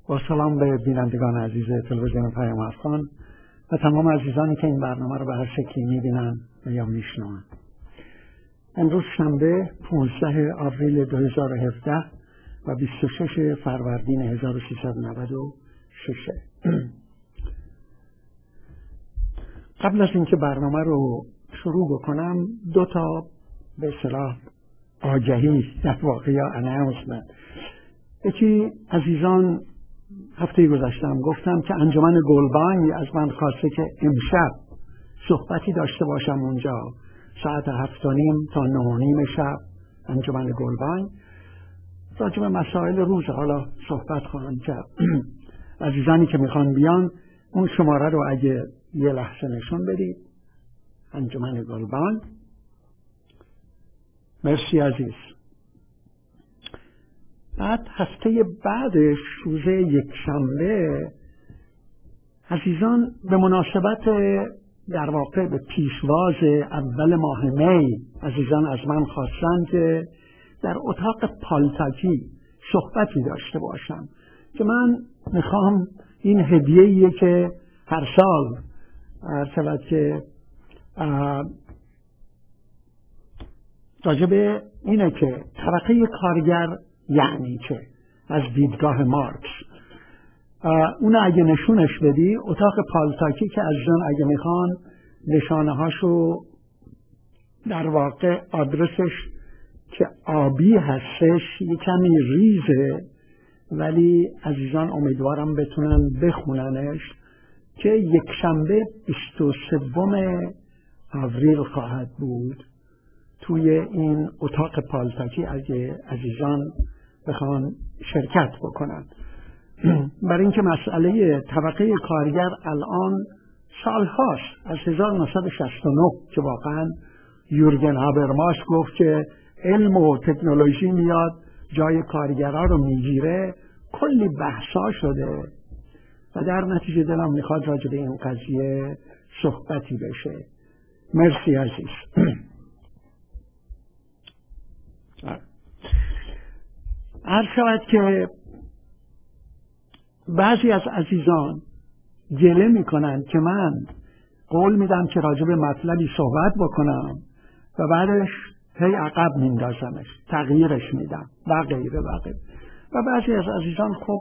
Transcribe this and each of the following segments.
با سلام به بینندگان عزیز تلویزیون پیام افغان و تمام عزیزانی که این برنامه رو به هر شکلی میبینن و یا میشنون. امروز شنبه 15 آوریل 2017 و 26 فروردین 1396. قبل از اینکه برنامه رو شروع بکنم دو تا به اصطلاح آگهی در واقع یا اناونسمنت. یکی عزیزان هفته گذشتم گفتم که انجمن گلبانگ از من خواسته که امشب صحبتی داشته باشم اونجا ساعت 7:30 تا 9:30 شب. انجمن گلبانگ راجع به مسائل روز حالا صحبت خواهم کرد. عزیزانی که میخوان بیان اون شماره رو اگه یه لحظه نشون بدید. انجمن گلبانگ. مرسی عزیز. بعد هفته بعدش روز یکشنبه عزیزان به مناسبت در واقع به پیشواز اول ماه می عزیزان از من خواستن که در اتاق پالتاکی صحبتی داشته باشم که من میخوام این هدیه‌ایه که هر سال عرض که راجب اینه که طبقه کارگر یعنی چه از دیدگاه مارکس، اون اگه نشونش بدی اتاق پالتاکی که از جان اگه میخوان نشانه هاشو در واقع آدرسش که آبی هستش یه کمی ریزه ولی عزیزان امیدوارم بتونن بخوننش که یک شنبه 23 آوریل خواهد بود توی این اتاق پالتاکی اگه عزیزان بخوان شرکت بکنن. برای اینکه مسئله طبقه کارگر الان سالهاست از 1969 که واقعا یورگن هابرماس گفت که علم و تکنولوژی میاد جای کارگرها رو میگیره، کلی بحثا شده و در نتیجه دلم میخواد راجع به این قضیه صحبتی بشه. مرسی عزیز. عرض شود که بعضی از عزیزان گله میکنن که من قول میدم که راجع به مطلبی صحبت بکنم و بعدش هی عقب میندازمش، تغییرش میدم و غیره و غیره. و بعضی از عزیزان خب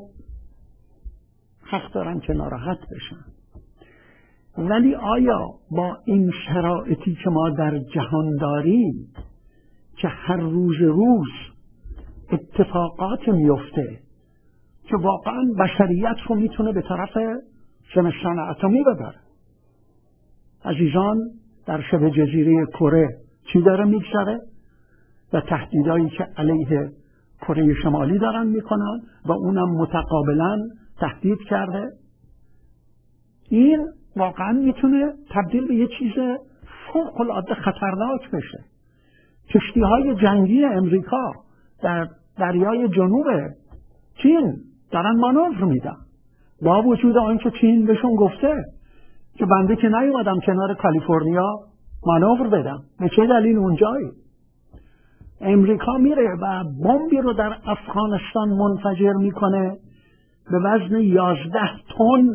حق دارن که ناراحت بشن. ولی آیا با این شرایطی که ما در جهان داریم که هر روز اتفاقات میفته که واقعا بشریت رو میتونه به طرف زمستان اتمی ببره؟ عزیزان در شبه جزیره کره چی داره میگذره و تهدیدایی که علیه کره شمالی دارن میکنن و اونم متقابلا تهدید کرده، این واقعا میتونه تبدیل به یه چیز فوق العاده خطرناک بشه. کشتی‌های جنگی امریکا در دریای جنوب چین دارن مانور میدن با وجود آنکه چین بهشون گفته که بنده که نیومدم کنار کالیفرنیا مانور بدم، به چه دلیل اونجایی؟ امریکا میره و بمبی رو در افغانستان منفجر میکنه به وزن 11 تن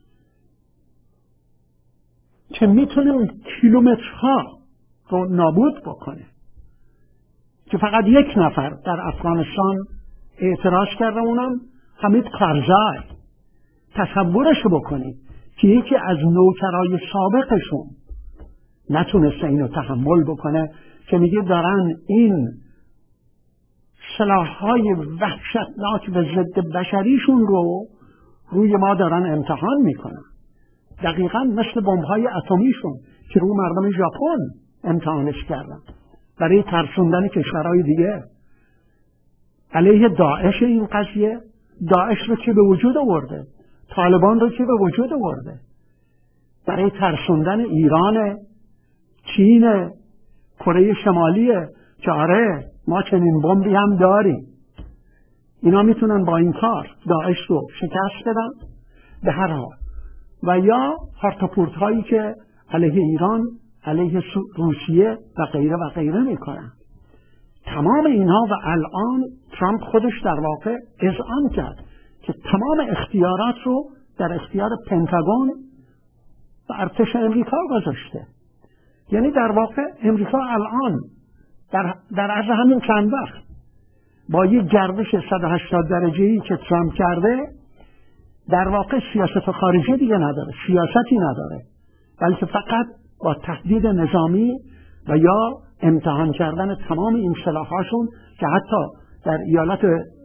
که میتونه کیلومترها رو نابود بکنه، که فقط یک نفر در افغانستان اعتراض کرده، اونم حمید کرزای. تصورشو بکنید که یکی از نوکرای سابقشون نتونسته اینو تحمل بکنه که میگه دارن این سلاح‌های وحشتناک و ضد بشریشون رو روی ما دارن امتحان میکنن، دقیقاً مثل بمب‌های اتمیشون که روی مردم ژاپن امتحانش کردن برای ترسوندن کشورهای دیگه. علیه داعش این قضیه، داعش رو که به وجود آورده، طالبان رو که به وجود آورده، برای ترسوندن ایران، چین، کره شمالی که آره ما چنین بمبی هم داریم. اینا میتونن با این کار داعش رو شکست بدن به هر حال. و یا هارتاپورت هایی که علیه ایران، علیه روسیه و غیره و غیره میکنن. تمام اینها و الان ترامپ خودش در واقع اذعان کرد که تمام اختیارات رو در اختیار پنتاگون و ارتش امریکا گذاشته. یعنی در واقع امریکا الان در عرض همین چند وقت با یک گردش 180 درجه‌ای که ترامپ کرده در واقع سیاست خارجی دیگه نداره، سیاستی نداره، بلکه فقط با تهدید نظامی و یا امتحان کردن تمام این سلاح‌هاشون که حتی در ایالت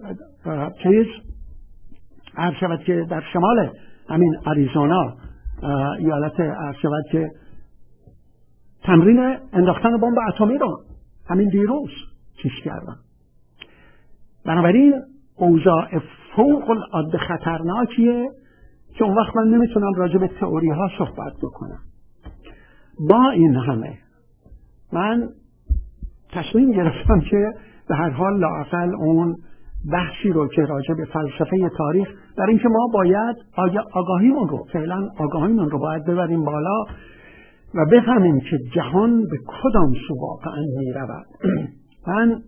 عرض شود که در شمال همین آریزونا ایالت عرض شود که تمرین انداختن بمب اتمی رو همین دیروز چیز کردن. بنابراین اوضاع فوق العاده خطرناکیه که اون وقت من نمیتونم راجع به تئوری ها صحبت بکنم. با این همه من تصمیم گرفتم که به هر حال لااقل اون بحثی رو که راجع به فلسفه تاریخ، در اینکه ما باید آگاهیمون رو فعلا آگاهیمون رو باید ببریم بالا و بفهمیم که جهان به کدام سو واقعا میرود. من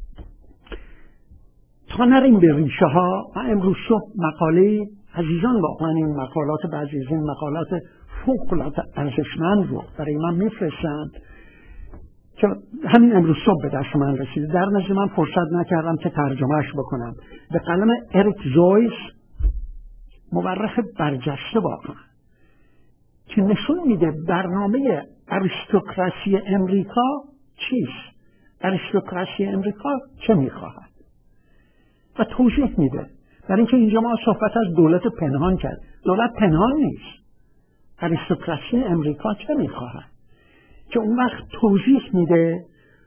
تا نریم به ریشه ها، من امروز صبح مقاله عزیزان واقعا این مقالات بعضی از این مقالات فوق العاده ارزشمند رو برای من میفرستند که همین امروز صبح به دست من رسید. در نتیجه من فرصت نکردم که ترجمهش بکنم. به قلم اریک زویس، مورخ برجسته واقعا، که نشون میده برنامه اریستوکراسی امریکا چیست، اریستوکراسی امریکا چه میخواهد و توضیح میده. در اینکه اینجا ما صحبت از دولت پنهان کرد، دولت پنهان نیست. اریستوکراسی امریکا چه میخواهد که اون وقت توضیح میده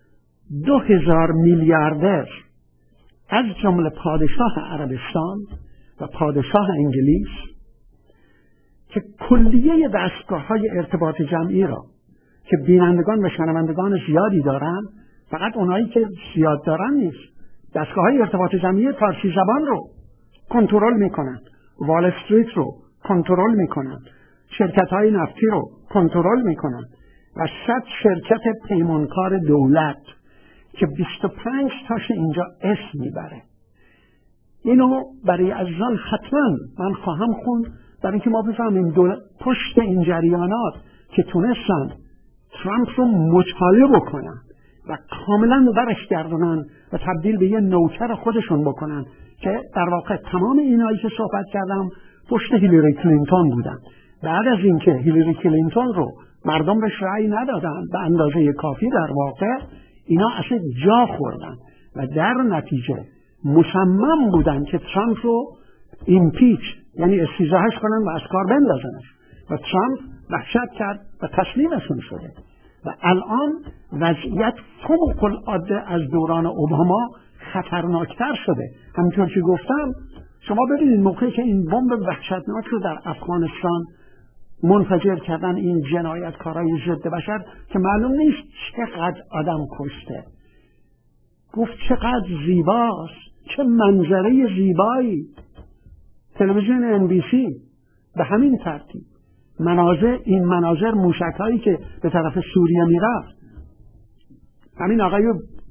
2000 میلیاردر از جمله پادشاه عربستان و پادشاه انگلیس که کلیه دستگاه‌های ارتباط جمعی را که بینندگان و شنوندگان زیادی دارن، فقط اونایی که زیاد دارن نیست، دستگاه‌های ارتباط جمعی فارسی زبان رو کنترل میکنن، وال استریت رو کنترل میکنن، شرکت‌های نفتی رو کنترل میکنن و 100 شرکت پیمانکار دولت که 25 تاش اینجا اسم میبره. اینو برای عزیزان حتما من خواهم خوند برای اینکه ما بفهمیم پشت این جریانات که تونستن ترامپ رو مچاله بکنن و کاملا برش گردونن و تبدیل به یه نوکر خودشون بکنن که در واقع تمام اینایی که صحبت کردم پشت هیلاری کلینتون بودن. بعد از اینکه هیلاری کلینتون رو مردم بهش رأی ندادن به اندازه کافی، در واقع اینا اصلا جا خوردن و در نتیجه مصمم بودن که ترامپ رو ایمپیچ، یعنی استیضاحش کنن و از کار بندازنش، و ترامپ وحشت کرد و تسلیمشون شده و الان وضعیت فوق العاده از دوران اوباما خطرناکتر شده. همینطور که گفتم شما ببینید موقعی که این بمب وحشتناک رو در افغانستان منفجر کردن، این جنایتکارای ضد بشر که معلوم نیست چقدر آدم کشته، گفت چقدر زیباست، چه منظره زیبایی. تلویزیون NBC به همین ترتیب این مناظر موشک‌هایی که به طرف سوریه میرفت، همین آقای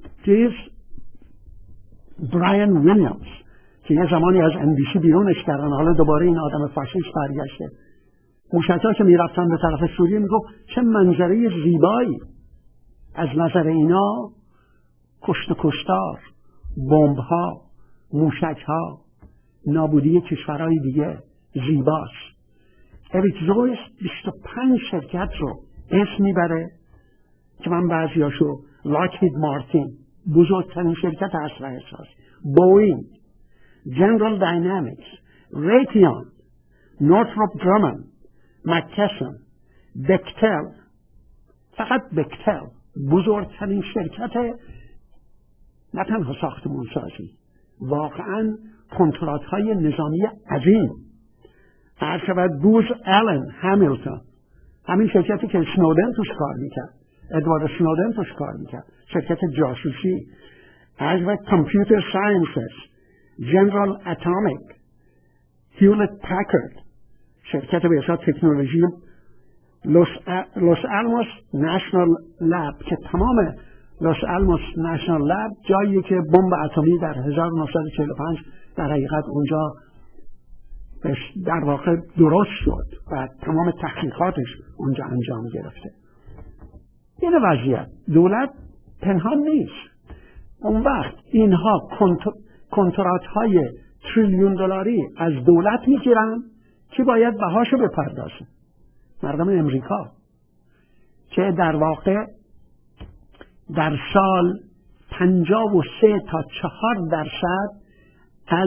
براین ویلیامز که یه زمانی از NBC بیرونش کردن، حالا دوباره این آدم فاشیست برگشته، موشک‌ها که میرفتن به طرف سوریه میگفت چه منظره زیبایی. از نظر اینا کشت و کشتار، بمب‌ها، موشک‌ها، نابودی کشورهای دیگه زیباست. اریک زویس 25 شرکت رو اسم میبره که من بعضیاشو لاکهید مارتین، بزرگترین شرکت اسلحه ساز، بوئینگ، جنرال داینامیکس، ریتیون، نورتروپ گرامن، مکسن، بکتل، فقط بکتل بزرگترین شرکت نه تنها ساختمان سازی، واقعا کنترات های نظامی عظیم. هر شود بوز آلن همیلتون، همین شرکتی که سنودن توش کار میکرد، ادوارد سنودن توش کار میکرد، شرکت جاسوسی. هر شود کامپیوتر ساینسز، جنرال اتمیک، هیولت پکارد، شرکت به حساب تکنولوژی لوس آلاموس نشنال لب که تمام لوس آلاموس نشنال لب جایی که بمب اتمی در 1945 در حقیقت اونجا در واقع درست شد و تمام تحقیقاتش اونجا انجام گرفته. این وضعیت دولت پنهان نیست. اون وقت اینها کنترات های تریلیون دلاری از دولت میگیرن که باید بهاشو بپردازن. مردم امریکا که در واقع در سال 53 تا 4% از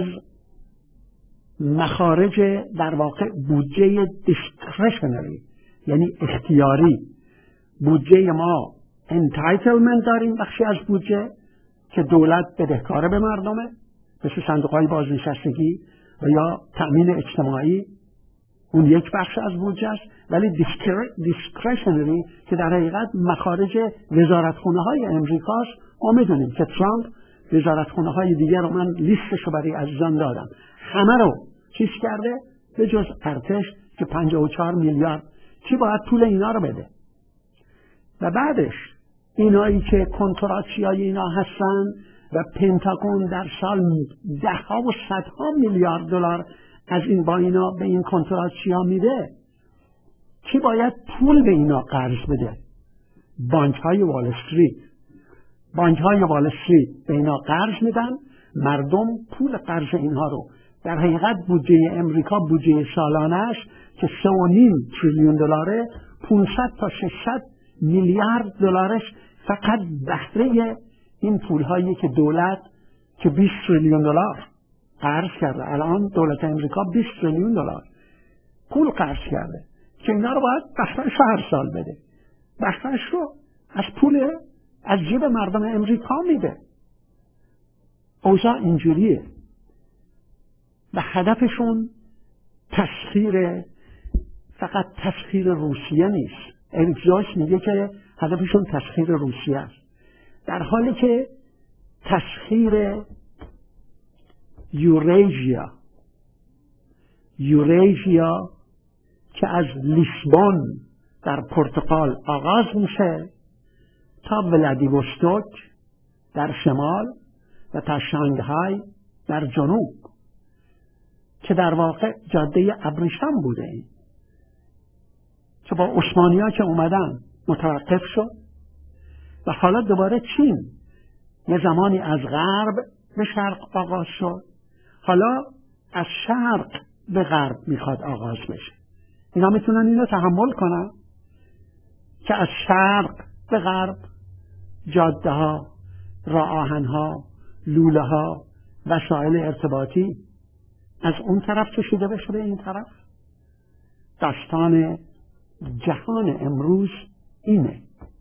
مخارج در واقع بودجه دیسکرشنری یعنی اختیاری، بودجه ما انتایتلمنت داریم، بخشی از بودجه که دولت بدهکاره به مردمه مثل صندوق‌های بازنشستگی و یا تأمین اجتماعی، اون یک بخش از بودجه است. ولی دیسکرشنری که در حقیقت مخارج وزارتخونه‌های امریکاست. ما میدونیم که ترامپ وزارتخونه‌های دیگر رو من لیستشو برای عزیزان دادم، همه رو چیز کرده به جز ارتش که 54 میلیارد کی باید پول اینا رو بده. و بعدش اینایی که کنتراتچیای اینا هستن و پنتاگون در سال ده‌ها و صدها میلیارد دلار از این با اینا به این کنتراتچیا میده. کی باید پول به اینا قرض بده؟ بانک‌های وال استریت. بانک‌های وال استریت به اینا قرض میدن، مردم پول قرض اینها رو در حقیقت بودجه امریکا بودجه سالانه‌اش که 3.5 تریلیون دلاره 500 تا 600 میلیارد دلارش فقط بهره این پول‌هایی که دولت که 20 تریلیون دلار قرض کرده. الان دولت امریکا 20 تریلیون دلار پول قرض کرده که اینا رو باید بهره‌اش هر سال بده. بهره‌اش رو از پول از جیب مردم امریکا میده. اوضاع اینجوریه و هدفشون تسخیر، فقط تسخیر روسیه نیست. اریک جویس میگه که هدفشون تسخیر روسیه است، در حالی که تسخیر یوریژیا که از لیسبون در پرتغال آغاز میشه تا ولادیوستوک در شمال و تا شانگهای در جنوب که در واقع جاده ابریشم بوده که با عثمانی‌ها که اومدن متوقف شد و حالا دوباره چین یه زمانی از غرب به شرق آغاز شد، حالا از شرق به غرب میخواد آغاز بشه. اینا میتونن اینو تحمل کنن که از شرق به غرب جاده ها، راه آهن ها، لوله ها، وسایل ارتباطی از اون طرف کشیده بشه به این طرف. داستان جهان امروز اینه.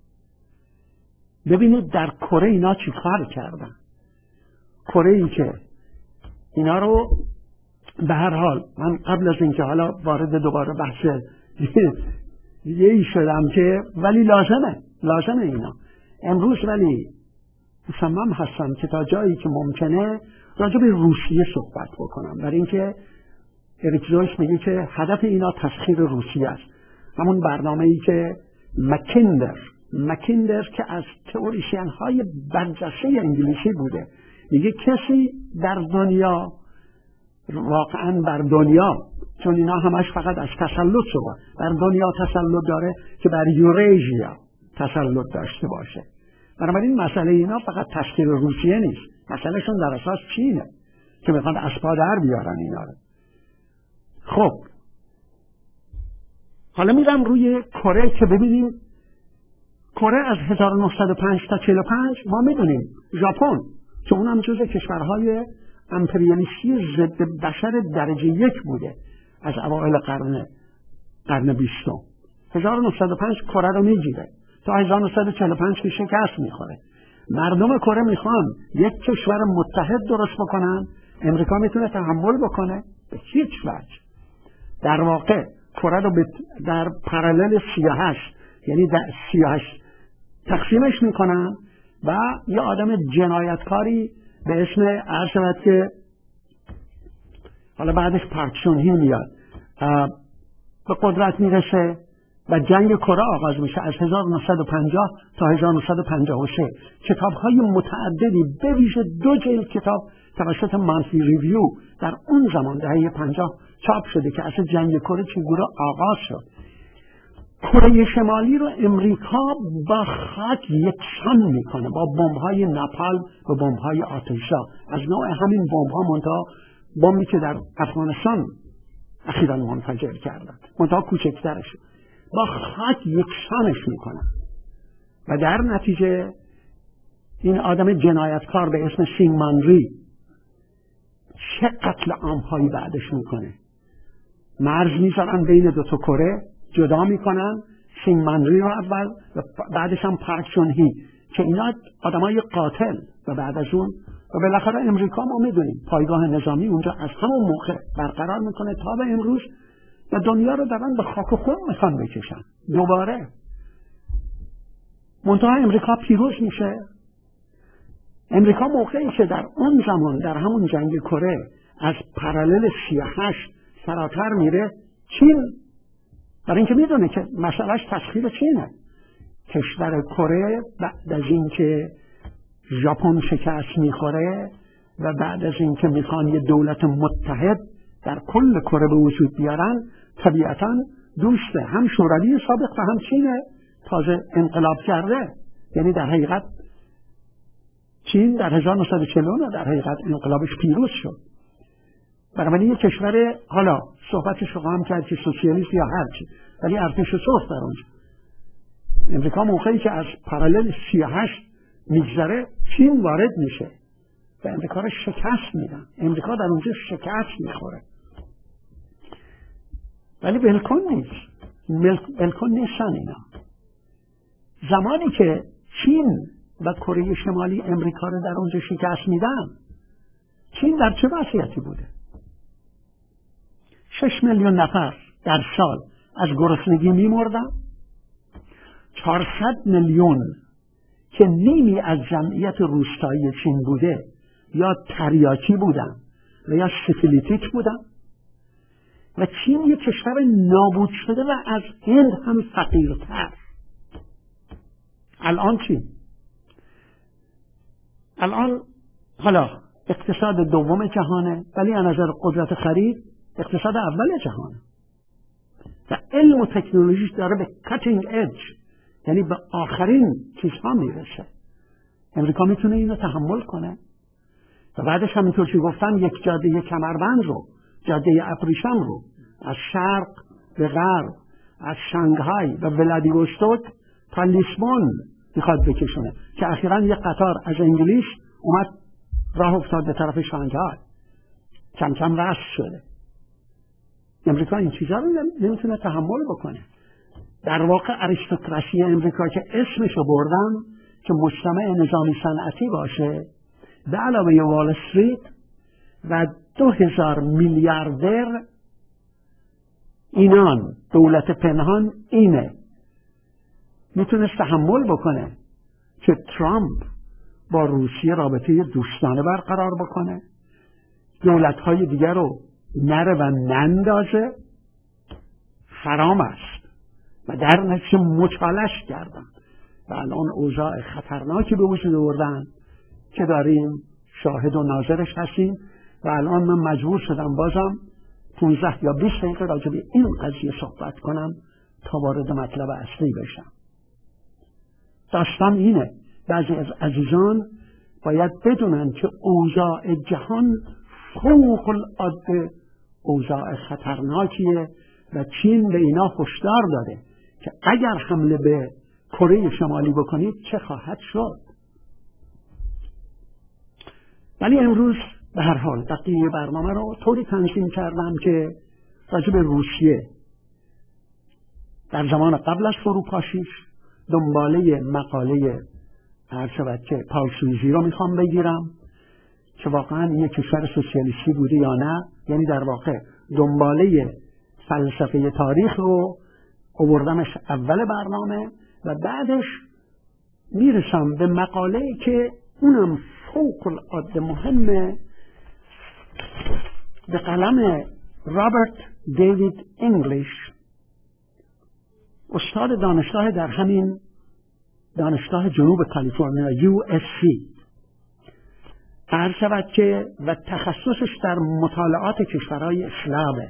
ببینید در کره اینا چی کار کردن. کره ای که اینا رو به هر حال من قبل از اینکه حالا وارد دوباره بحث یهی شدم که ولی لازمه اینا امروز، ولی مصمم هستم که تا جایی که ممکنه راجع به روسیه صحبت بکنم، برای اینکه اریک جویس میگه که هدف اینا تسخیر روسیه است. همون برنامه‌ای که مکیندر که از تئوریسین های برجسته انگلیسی بوده، میگه کسی در دنیا، واقعا بر دنیا، چون اینا همش فقط از تسلط صحبت، بر دنیا تسلط داره که بر یوریژیا تسلط داشته باشه. بنابراین مسئله اینا فقط تسخیر روسیه نیست، مسئلهشون در اساس چینه که میخوان اسپا در بیارن اینا رو. خب حالا میرم روی کره که ببینیم. کره از 1905 تا 45 ما میدونیم ژاپن که اونم جزء کشورهای امپریالیستی ضد بشر درجه 1 بوده از اوایل قرن 20. 1905 کره رو میگیره تا 1945 که شکست میخوره. مردم کره میخوان یک کشور متحد درست بکنن. امریکا میتونه تحمل بکنه؟ به هیچ وجه. در واقع کره رو در پارالل 38 یعنی در 38 تقسیمش میکنن و یه آدم جنایتکاری به اسم عرض شود که حالا بعدش پارک چون هی میاد به قدرت میرسه و جنگ کره آغاز میشه از 1950 تا 1953. کتاب‌های متعددی به ویژه 2 جلد کتاب توسط منفی ریویو در اون زمان دهه 50 چاپ شده که اصلا جنگ کره چگونه آغاز شد. کره شمالی رو امریکا با خاک یکسان میکنه، با بمب‌های ناپالم و بمب‌های آتش‌زا، از نوع همین بمب‌ها، منتها بمبی که در افغانستان اخیراً منفجر کردن، منتها کوچکترش، با خاک یکسانش میکنن و در نتیجه این آدم جنایتکار به اسم سینگ منری چه قتل عام‌هایی بعدش میکنه. مرز میذارن بین دو تا کره، جدا میکنن سینگ منری رو اول و بعدش هم پارک چون هی که اینا آدمای قاتل، و بعد از اون و بالاخره امریکا ما میدونیم پایگاه نظامی اونجا از همون موقع برقرار میکنه تا به امروز و دنیا رو دارن به خاک و خون میخوان بکشن دوباره. منتها امریکا پیروز میشه. امریکا موقعی که در اون زمان در همون جنگ کره از پارالل 38 فراتر میره، چین برای اینکه میدونه که مسئلهش تسخیر چینه، کشور کره بعد از اینکه ژاپن شکست میخوره و بعد از اینکه میخوان یه دولت متحد در کل کره به وجود بیارن، طبیعتاً دوسته هم شوروی سابق و هم چین تازه انقلاب کرده. یعنی در حقیقت چین در 1949 در حقیقت انقلابش پیروز شد. بنابراین یک کشور، حالا صحبتش رو هم کرد که سوسیالیست یا هرچی، ولی ارتش سرخ در اونجا. امریکا موقعی که از پارالل 38 میگذره، چین وارد میشه و امریکا رو شکست میدن. امریکا در اونجا شکست میخوره، ولی بلکن نیست، بلکن نیستن اینا. زمانی که چین و کره شمالی امریکا رو در اونجا شکست میدن، چین در چه وضعیتی بوده؟ 6 میلیون نفر در سال از گرسنگی میمردن. 400 میلیون که نیمی از جمعیت روستایی چین بوده یا تریاکی بودن و یا سیفیلیتیک بودن و چین یک کشور نابود شده و از هند هم فقیرتر. الان چی؟ الان حالا اقتصاد دوم جهانه، ولی از نظر قدرت خرید اقتصاد اول جهانه و علم و تکنولوژیش داره به کاتینگ ایدج، یعنی به آخرین چیزها میرسه. امریکا میتونه اینو تحمل کنه و بعدش همینطور که گفتم یک جاده کمربند رو، جاده ابریشم رو از شرق به غرب، از شانگهای و ولادیوستوک تا لیسبون میخواد بکشونه که اخیراً یک قطار از انگلیس اومد راه افتاد به طرف شانگهای، کم کم رسم شده. امریکا این چیزا رو نمیتونه تحمل بکنه. در واقع اریستوکراسی امریکا که اسمشو بردن که مجتمع نظامی صنعتی باشه، به علاوه وال استریت و 2000 میلیاردر، اینان دولت پنهان اینه، میتونست تحمل بکنه که ترامپ با روسیه رابطه دوستانه برقرار بکنه، دولت‌های دیگر رو نره و نندازه، حرام است و در نتیجه مچالش کردن و الان اوضاع خطرناکی به وجود آوردن که داریم شاهد و ناظرش هستیم و الان من مجبور شدم بازم 15 یا 20 دقیقه راجع به این قضیه صحبت کنم تا وارد مطلب اصلی بشم. داستان اینه، بعضی از عزیزان باید بدونن که اوضاع جهان فوق العاده اوضاع خطرناکیه و چین به اینا هشدار داده که اگر حمله به کره شمالی بکنید چه خواهد شد. ولی امروز به هر حال بقیه برنامه رو طوری تنظیم کردم که راجع به روسیه در زمان قبل از فروپاشیش دنباله مقاله عرض که پاول سویزی رو میخوام بگیرم که واقعا یک کشور سوسیالیستی بوده یا نه، یعنی در واقع دنباله فلسفه تاریخ رو آوردمش اول برنامه و بعدش میرسم به مقاله‌ای که اونم فوق العاده مهمه به قلم رابرت دیوید انگلیش، استاد دانشگاه در همین دانشگاه جنوب کالیفرنیا USC. عرض شود که و تخصصش در مطالعات کشورهای اسلامه.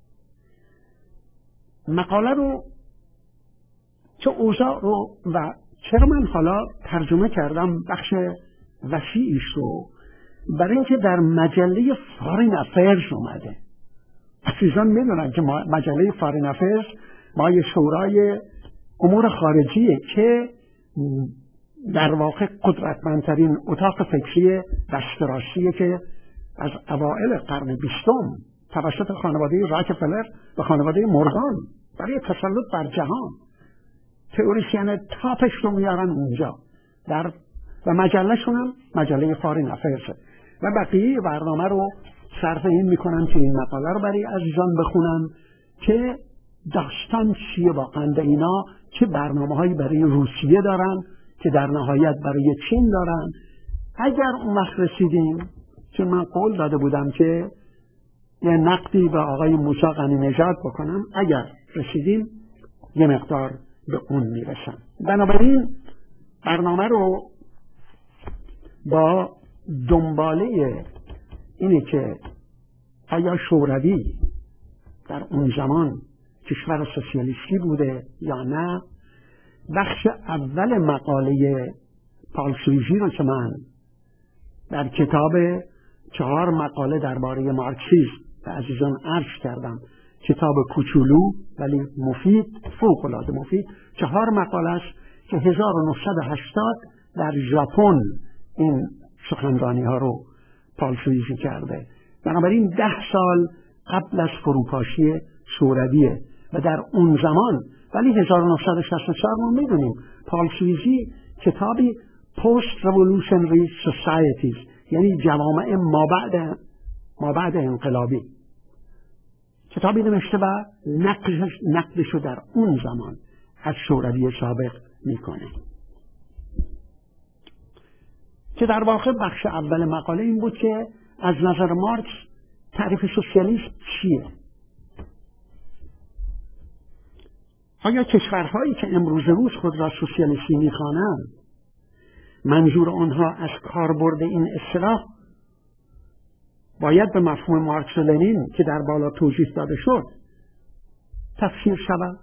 مقاله رو چه اوضاع رو و چرا من حالا ترجمه کردم بخش وسیعیش رو، برای اینکه در مجله فارین افیرز اومده. عزیزان میدونن که مجله فارین افیرز ما یه شورای امور خارجیه که در واقع قدرتمندترین اتاق فکری دستراسیه که از اوائل قرن 20 توسط خانواده راکفلر و خانواده مورگان برای تسلط بر جهان تئوریسین تاپش رو میارن اونجا و مجلهشون هم مجله فارین افیرز و بقیه برنامه رو صرف این میکنن که این مقاله رو برای عزیزان بخونن که داستان چیه واقعا به اینا، چه برنامه‌هایی برای روسیه دارن که در نهایت برای چین دارن. اگر اون وقت رسیدیم، چون من قول داده بودم که یه نقدی به آقای موسی غنی‌نژاد بکنم، اگر رسیدیم یه مقدار به اون میرسم. بنابراین برنامه رو با دنباله اینه که آیا شوروی در اون زمان کشور سوسیالیستی بوده یا نه، بخش اول مقاله پال سویزی رو که من در کتاب 4 مقاله درباره مارکسیسم به عزیزان عرض کردم، کتاب کوچولو ولی مفید، فوق‌العاده مفید، 4 مقاله است که 1980 در ژاپن این سخنرانی ها رو پال سویزی کرده. بنابراین 10 سال قبل از فروپاشی شورویه و در اون زمان، ولی 1964 ما میدونیم پال سویزی کتابی Post Revolutionary Societies، یعنی جوامع مابعد انقلابی، کتابی نوشته و نقدشو در اون زمان از شوروی سابق میکنه که در واقع بخش اول مقاله این بود که از نظر مارکس تعریف سوسیالیسم چیه؟ آیا کشورهایی که امروز روز خود را سوسیالیستی میخوانند منظور آنها از کاربرد این اصطلاح باید به مفهوم مارکس و لنین که در بالا توضیح داده شد تفسیر شود؟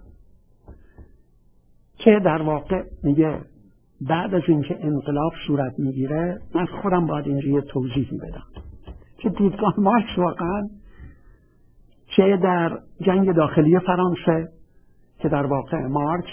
که در واقع میگه بعد از اینکه انقلاب صورت میگیره، من خودم باید اینجا یه توضیحی بدم که دیدگاه مارکس واقعا چه در جنگ داخلی فرانسه که در واقع مارکس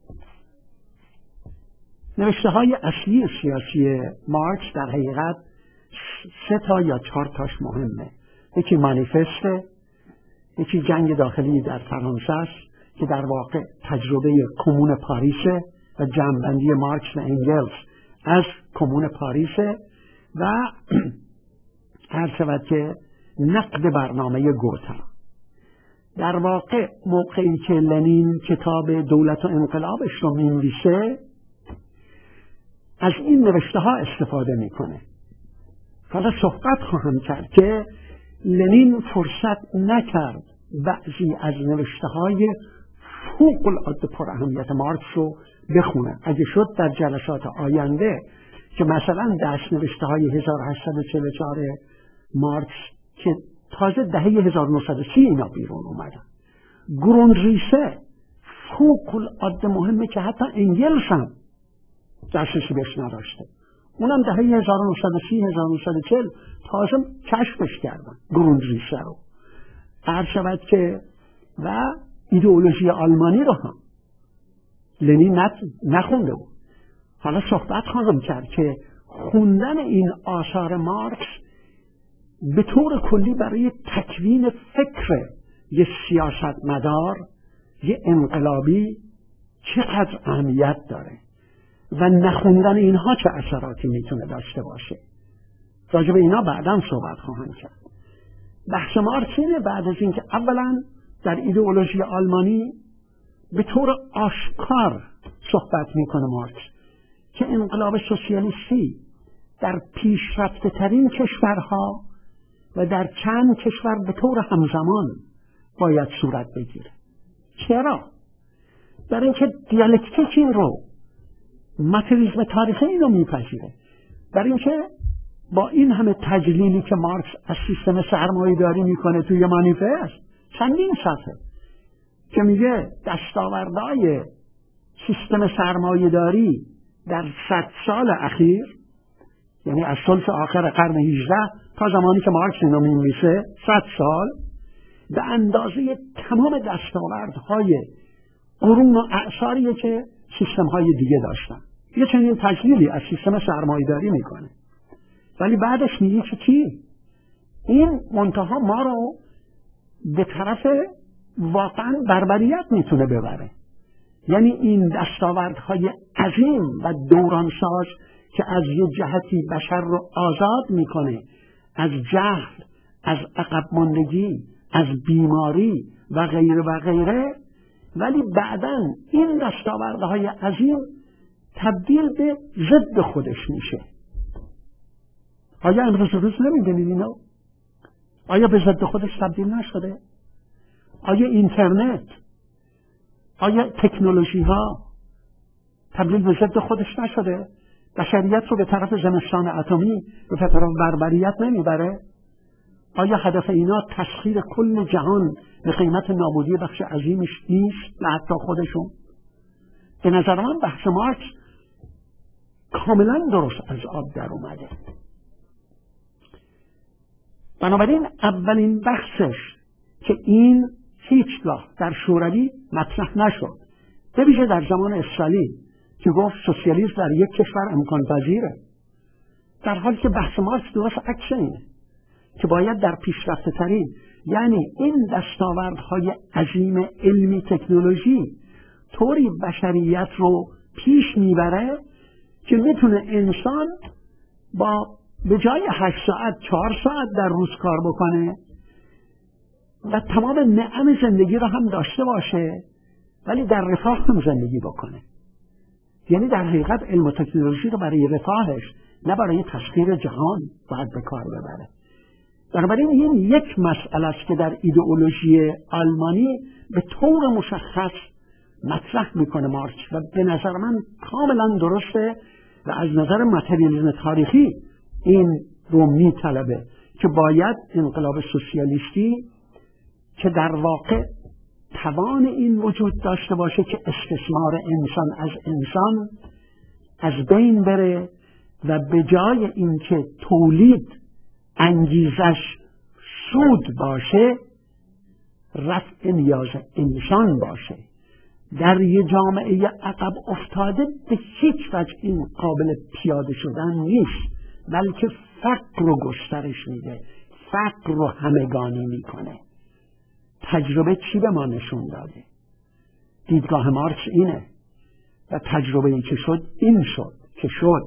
نوشته های اصلی سیاسی مارکس در حقیقت 3 یا 4 تاش مهمه. یکی مانیفسته، یکی جنگ داخلی در فرانسه است که در واقع تجربه کمون پاریسه و جمع‌بندی مارکس و انگلز از کمون پاریسه و هر شود که نقد برنامه گوتا. در واقع موقعی که لنین کتاب دولت و انقلابش رو می‌نویسه از این نوشته ها استفاده میکنه. حالا صحبت خواهم کرد که لنین فرصت نکرد بعضی از نوشته های فوق العاده پر اهمیت مارکس رو بخونه. اگه شد در جلسات آینده که مثلا دست نوشته های 1844 مارکس که تازه دهه 1930 اینا بیرون اومدن، گروندریسه فوق العاده مهمه که حتی انگلس هم دسترسی بهش نداشته، اونم دهه 1930 1940 تازه کشفش کردن گروندریسه رو. عرض شود که و ایدئولوژی آلمانی رو هم لنین نخونده بود. حالا صحبت خواهم کرد که خوندن این آثار مارکس به طور کلی برای تکوین فکر یه سیاستمدار، یه انقلابی چقدر اهمیت داره و نخوندن اینها چه اثراتی میتونه داشته باشه. راجع به اینا بعداً صحبت خواهم کرد. بحث مارکس اینه بعد از اینکه اولاً در ایدئولوژی آلمانی به طور آشکار صحبت میکنه مارکس که انقلاب سوسیالیستی در پیشرفته ترین کشورها و در چند کشور به طور همزمان باید صورت بگیره. چرا؟ برای اینکه دیالکتیک این رو، ماتریالیسم تاریخی این رو میپذیره. برای اینکه با این همه تجلیلی که مارکس از سیستم سرمایه‌داری میکنه توی مانیفست، چندین صفحه که میگه دستاوردهای سیستم سرمایه‌داری در 100 سال اخیر، یعنی از ثلث آخر قرن 18 تا زمانی که مارکس اینو می‌نویسه 100 سال، به اندازه تمام دستاوردهای قرون و اعصاریه که سیستم‌های دیگه داشتن. یه چنین تجلیلی از سیستم سرمایه‌داری میکنه، ولی بعدش میگه که چی؟ این منتها ما رو به طرف واقعا بربریت میتونه ببره. یعنی این دستاوردهای عظیم و دورانساز که از یه جهتی بشر رو آزاد میکنه از جهل، از عقب ماندگی، از بیماری و غیره و غیره، ولی بعداً این دستاوردهای عظیم تبدیل به ضد خودش میشه. آیا امروز روز نمیدونید اینو؟ آیا به ضد خودش تبدیل نشده؟ آیا اینترنت، آیا تکنولوژی ها تبدیل به ضد خودش نشده؟ بشریت رو به طرف زمستان اتمی، به طرف بربریت نمیبره؟ آیا هدف اینا تسخیر کل جهان به قیمت نابودی بخش عظیمش نیست، نه حتی خودشون؟ به نظر من بحث مارکس کاملا درست از آب در اومده. بنابراین اولین بحثش که این هیچگاه در شوروی مطرح نشد، به ویژه در زمان استالین که گفت سوسیالیسم در یک کشور امکان پذیره، در حالی که بحث مارکس درست عکس اینه که باید در پیشرفته ترین، یعنی این دستاوردهای عظیم علمی تکنولوژی طوری بشریت رو پیش میبره که میتونه انسان با به جای 8 ساعت 4 ساعت در روز کار بکنه و تمام نعم زندگی رو هم داشته باشه، ولی در رفاه هم زندگی بکنه. یعنی در حقیقت علم و تکنولوژی رو برای رفاهش، نه برای تسخیر جهان باید به کار ببره. بنابراین این یک مسئله است که در ایدئولوژی آلمانی به طور مشخص مطرح میکنه مارکس و به نظر من کاملا درسته و از نظر متریالیسم تاریخی این رو میطلبه که باید انقلاب سوسیالیستی که در واقع توان این وجود داشته باشه که استثمار انسان از بین بره و به جای اینکه تولید انگیزش سود باشه، رفع نیاز انسان باشه. در یه جامعه عقب افتاده به هیچ وجه این قابل پیاده شدن نیست، بلکه فقر رو گسترش میده، فقر رو همگانی میکنه. تجربه چی به ما نشون داده؟ دیدگاه مارکس اینه و تجربه ای که شد این شد.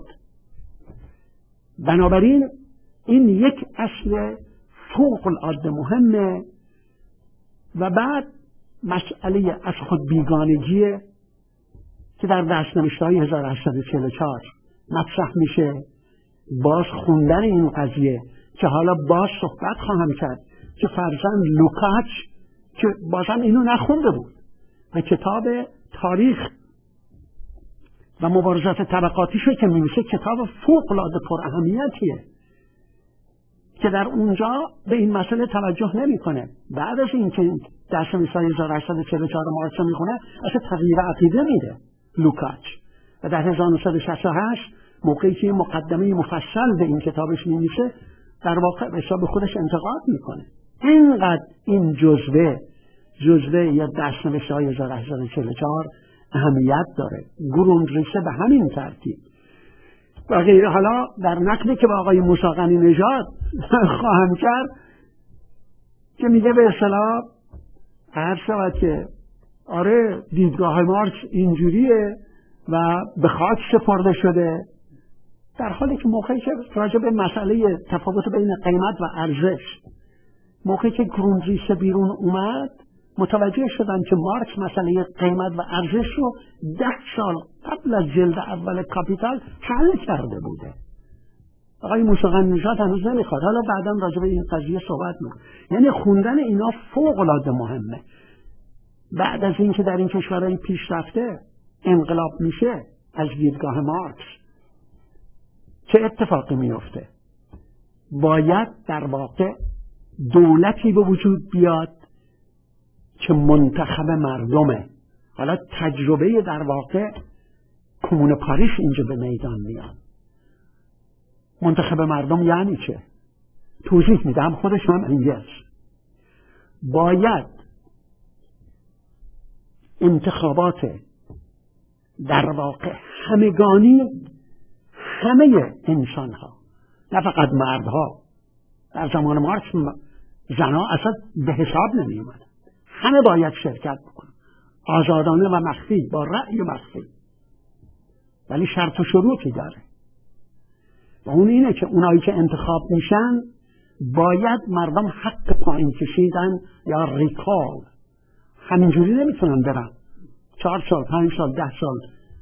بنابراین این یک اصل فوق العاده مهمه. و بعد مسئله از خود بیگانگیه که در دست‌نوشته‌های 1844 مطرح میشه. باز خوندن این قضیه که حالا باز صحبت خواهم کرد که فرزند لوکاچ که بازم اینو نخونده بود و کتاب تاریخ و مبارزات طبقاتیشو که می‌نویسه کتاب فوق‌العاده پر اهمیتیه که در اونجا به این مسئله توجه نمی‌کنه. بعد از اینکه دست‌نوشته‌های 1844 مارکس می‌خونه اصلا تغییر عقیده میده لوکاچ و در 1968 موقعی که مقدمه مفصل به این کتابش می‌نویسه در واقع به حساب خودش انتقاد می‌کنه. اینقدر این جزوه یا دست‌نوشته‌های 1844 اهمیت داره. گروندریسه به همین ترتیب و غیره. حالا در نقلی که با آقای موسی غنی نژاد خواهم کرد که میگه به اصطلاح هر شود که آره دیدگاه مارکس اینجوریه و به خاک سپرده شده، در حالی که موقعی که راجع به مسئله تفاوت بین قیمت و ارزش، موقعی که گروندریسه بیرون اومد متوجه شدن که مارکس مسئله قیمت و ارزش رو 10 سال قبل از جلد اول کاپیتال حل کرده بوده. آقای موسی غنی نژاد هنوز نمیخواد، حالا بعدا راجع به این قضیه صحبت میکنه. یعنی خوندن اینا فوق العاده مهمه. بعد از اینکه در این کشورهای پیشرفته انقلاب میشه از دیدگاه مارکس چه اتفاقی میفته؟ باید در واقع دولتی به وجود بیاد که منتخب مردمه. حالا تجربه در واقع کمون پاریس اینجا به میدان میاد. منتخب مردم یعنی چه؟ توضیح میدم، خودش هم اینجاست. باید انتخابات در واقع همگانی همه انسان ها، نه فقط مردها. در زمان مارکس زنها اصلا به حساب نمی اومد. همه باید شرکت بکنن، آزادانه و مخفی، با رأی مخفی، ولی شرط و شروطی داره و اون اینه که اونایی که انتخاب میشن باید مردم حق پایین کشیدن یا ریکال، همینجوری نمیتونن برن 4 سال 5 سال 10 سال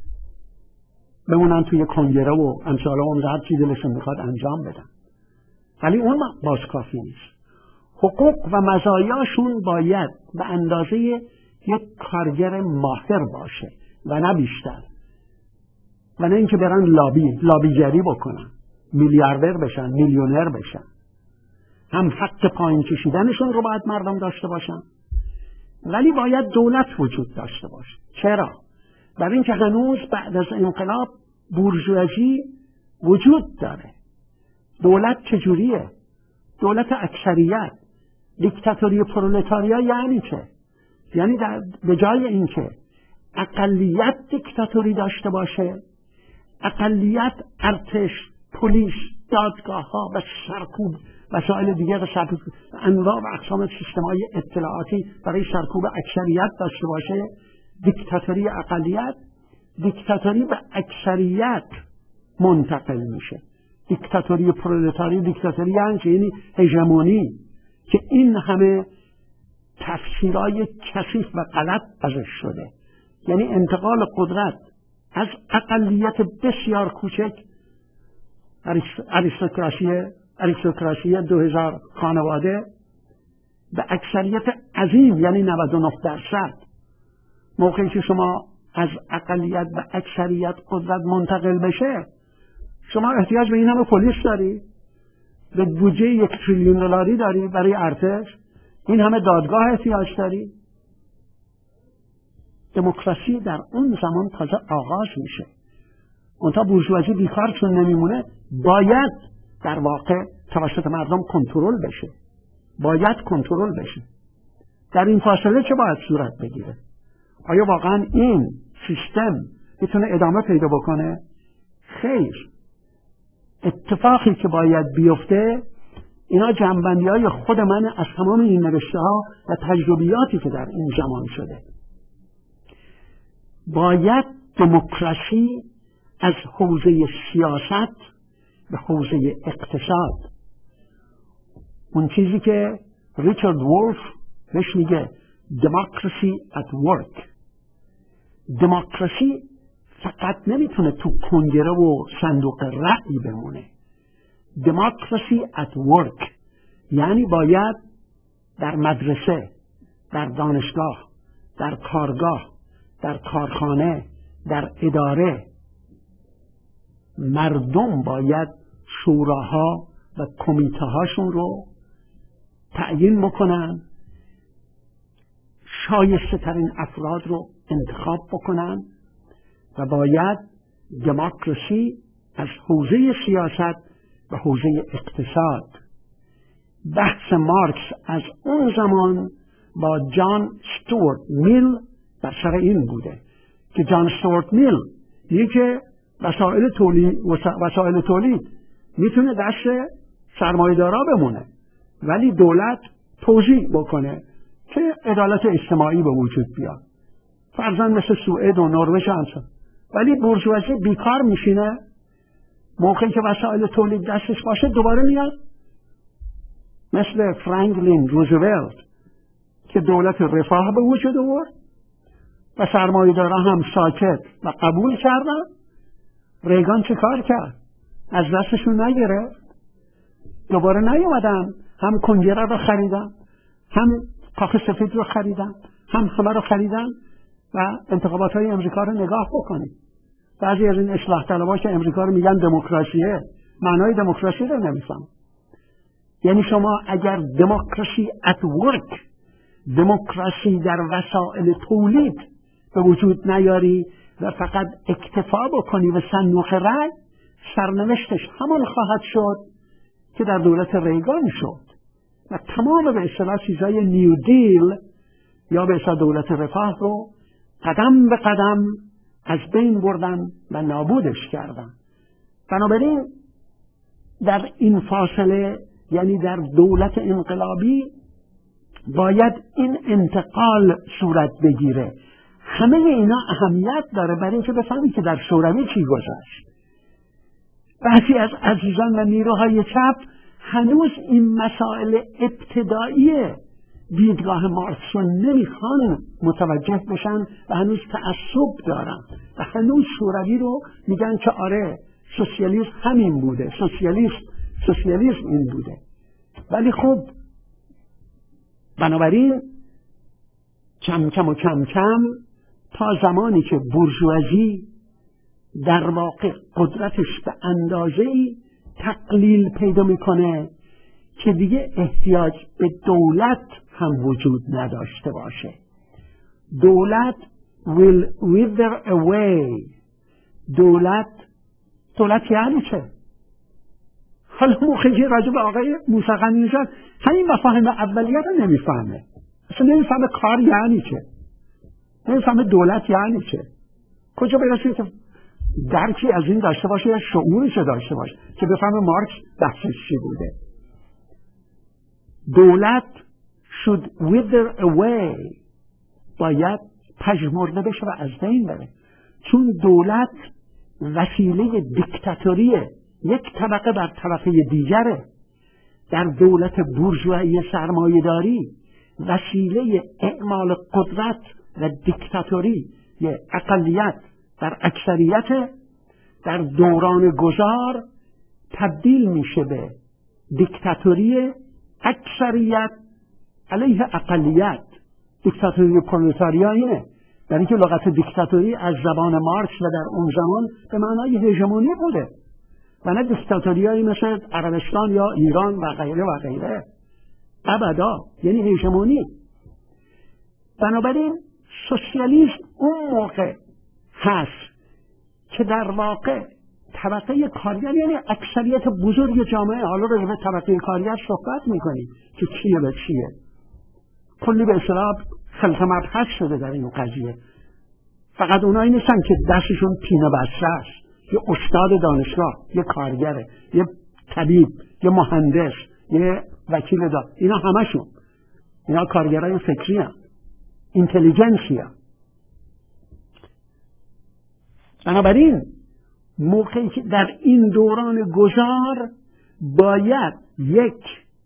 بمونن توی کنگره و امثال اون هر چی دلشون میخواد انجام بدن، ولی اون باز کافی نیست. حقوق و مزایاشون باید به اندازه یک کارگر ماهر باشه و نه بیشتر، و نه اینکه برن لابیگری بکنن، میلیاردر بشن، میلیونر بشن. هم حق پایین کشیدنشون رو باید مردم داشته باشن، ولی باید دولت وجود داشته باشه. چرا؟ برای اینکه هنوز بعد از انقلاب بورژوازی وجود داره. دولت چجوریه؟ دولت اکثریت. دیکتاتوری پرولتاریا یعنی چه؟ یعنی به جای اینکه اقلیت دیکتاتوری داشته باشه، اقلیت ارتش، پلیس، دادگاه ها و سرکوب وسایل دیگر سرکوب، انواع و اقسام سیستم‌های اطلاعاتی برای سرکوب اکثریت داشته باشه، دیکتاتوری اقلیت. دیکتاتوری به اکثریت منتقل میشه. دیکتاتوری پرولتاری، دیکتاتوری یعنی هژمونی، که این همه تفسیرهای کثیف و غلط ازش شده. یعنی انتقال قدرت از اقلیت بسیار کوچک، اریستوکراسی 2000 خانواده، به اکثریت عظیم یعنی 99%. موقعی که شما از اقلیت به اکثریت قدرت منتقل بشه، شما احتیاج به این همه پلیس داری، به بودجه 1 تریلیون دلاری داری برای ارتش، این همه دادگاه احتیاج داری. دموکراسی در اون زمان تازه آغاز میشه. اونتا بورژوازی بیکار چون نمیمونه، باید در واقع توسط مردم کنترل بشه. باید کنترل بشه. در این فاصله چه باید صورت بگیره؟ آیا واقعا این سیستم میتونه ادامه پیدا بکنه؟ خیر. اتفاقی که باید بیفته، اینا جنبندی‌های خود من از تمام این نوشته‌ها و تجربیاتی که در این زمان شده. باید دموکراسی از حوزه سیاست به حوزه اقتصاد، اون چیزی که ریچارد وولف بهش میگه democracy at work. دموکراسی فقط نمیتونه تو کنگره و صندوق رأی بمونه. democracy at work یعنی باید در مدرسه، در دانشگاه، در کارگاه، در کارخانه، در اداره، مردم باید شوراها و کمیته هاشون رو تعیین بکنن، شایسته ترین افراد رو انتخاب بکنن و باید دموکراسی از حوزه سیاست و حوزه اقتصاد. بحث مارکس از اون زمان با جان استوارت میل بر سر این بوده که جان استوارت میل میگه که وسایل تولید میتونه دست سرمایه‌دارا بمونه، ولی دولت توزیع بکنه که عدالت اجتماعی به وجود بیاد. فرضاً مثل سوئد و نروژ هستن، ولی بورژوازی بیکار میشینه. موقعی که وسایل تولید دستش باشه دوباره میاد مثل فرانکلین روزولت که دولت رفاه به وجود آورد و سرمایه‌دارا هم ساکت و قبول کردن. ریگان چه کار کرد؟ از دستشون نگرفت، دوباره نیومدن، هم کنگره رو خریدن، هم کاخ سفید رو خریدن، هم همه رو خریدن. و انتخابات های امریکا رو نگاه بکنید. بعضی از این اصلاح طلبها که امریکا رو میگن دموکراسیه، معنای دموکراسی رو نمیفهمن. یعنی شما اگر دموکراسی at work، دموکراسی در وسایل تولید به وجود نیاری و فقط اکتفا بکنی به صندوق رای، سرنوشتش همان خواهد شد که در دولت ریگان شد و تمام به اصطلاح چیزای نیو دیل یا به اصطلاح دولت رفاه رو قدم به قدم از بین بردن و نابودش کردن. بنابراین در این فاصله، یعنی در دولت انقلابی، باید این انتقال صورت بگیره. همه اینا اهمیت داره برای اینکه بفهمی که در شوروی چی گذشت. بعضی از عزیزان و نیروهای چپ هنوز این مسائل ابتدایی دیدگاه مارکس رو نمیخوان متوجه بشن و هنوز تعصب دارن و هنوز شوروی رو میگن که آره سوسیالیسم همین بوده، سوسیالیسم این بوده. ولی خب بنابراین کم کم تا زمانی که بورژوازی در واقع قدرتش به اندازه‌ای تقلیل پیدا میکنه که دیگه احتیاج به دولت هم وجود نداشته باشه. دولت will wither away. دولت یعنی چه؟ حالا موقعی راجع به آقای موسی غنی نژاد همین مفاهیم اولیه رو نمیفهمه. اصلا نمیفهمه کار یعنی چه، نمیفهمه دولت یعنی چه. کجا برسید که درکی از این داشته باشه یا شعورش داشته باشه که بفهمه مارکس بحثش چی بوده. دولت should wither away، باید پژمرده بشه و از بین بره، چون دولت وسیله دیکتاتوریه، یک طبقه بر طبقه دیگره. در دولت بورژوایی سرمایه‌داری وسیله اعمال قدرت و دیکتاتوری یه اقلیت در اکثریت، در دوران گذار تبدیل میشه به دیکتاتوری اکثریت علیه اقلیت. دیکتاتوری پرولتاریا اینه، در اینکه لغت دیکتاتوری از زبان مارکس و در اون زمان به معنای هژمونی بوده و نه دیکتاتوریایی مثل عربستان یا ایران و غیره و غیره. ابدا، یعنی هژمونی. بنابراین سوسیالیسم اون موقع هست که در واقع طبقه کارگر، یعنی اکثریت بزرگ جامعه، حالا راجع به طبقه کارگر صحبت میکنیم که چیه به چیه، کلی به اصطلاح خلط مبحث شده در این قضیه. فقط اونایی نیستن که دستشون پینه بسته است، یه استاد دانشگاه، یه کارگره، یه طبیب، یه مهندس، یه وکیل اینا همشون، اینا کارگرای فکری هم، اینتلیجنسی هم. بنابراین موقعی که در این دوران گذار باید یک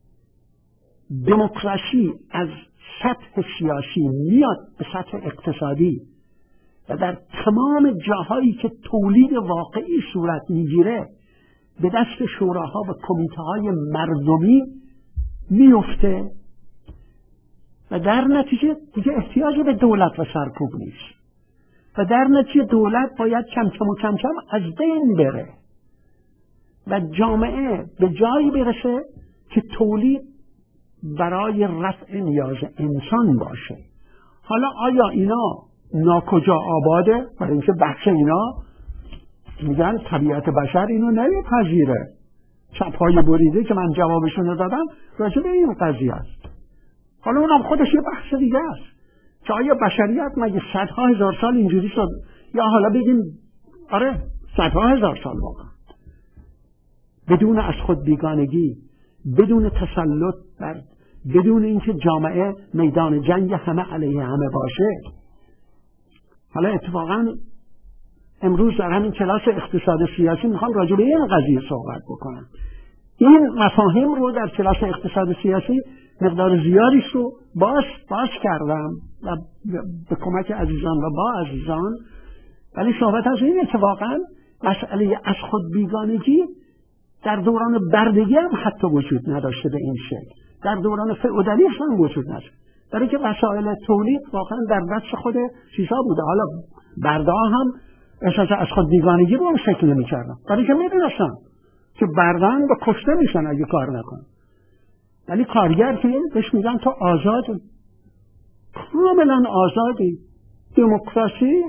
دموکراسی از سطح سیاسی میاد به سطح اقتصادی و در تمام جاهایی که تولید واقعی صورت میگیره به دست شوراها و کمیته‌های مردمی میفته و در نتیجه دیگه احتیاجی به دولت و سرکوب نیست و در نتیجه دولت باید کم کم از بین بره و جامعه به جایی برسه که تولید برای رفع نیاز انسان باشه. حالا آیا اینا ناکجا آباده؟ برای اینکه بحث اینا میگن طبیعت بشر اینو نمیپذیره. چپ‌های بریده که من جوابشون رو دادم راجع به این قضیه است. حالا اونم خودش یه بحث دیگه است که آیا بشریت مگه صدها هزار سال اینجوری شد، یا حالا بگیم آره صدها هزار سال واقعا بدون از خود بیگانگی، بدون تسلط بر، بدون اینکه جامعه میدان جنگ همه علیه همه باشه. حالا اتفاقا امروز در همین کلاس اقتصاد سیاسی میخوام راجع به این قضیه صحبت بکنم. این مفاهیم رو در کلاس اقتصاد سیاسی مقدار زیادی رو باز کردم و به کمک عزیزان و با عزیزان، ولی صحبت از اینه که واقعا مسئله از خود بیگانگی در دوران بردگی هم حتی وجود نداشته به این شکل، در دوران فئودالیسم هم وجود نداشته، برای که وسایل تولید واقعا در دست خود چیزا بوده. حالا برده‌ها هم احساس از خود بیگانگی رو هم شکل نمی‌کردن، برای که می‌دونستن که برده‌ها به کشته میشن اگه کار نکنن. ولی کارگر که بهش میگن تو آزادی، کاملا آزادی، دموکراسی.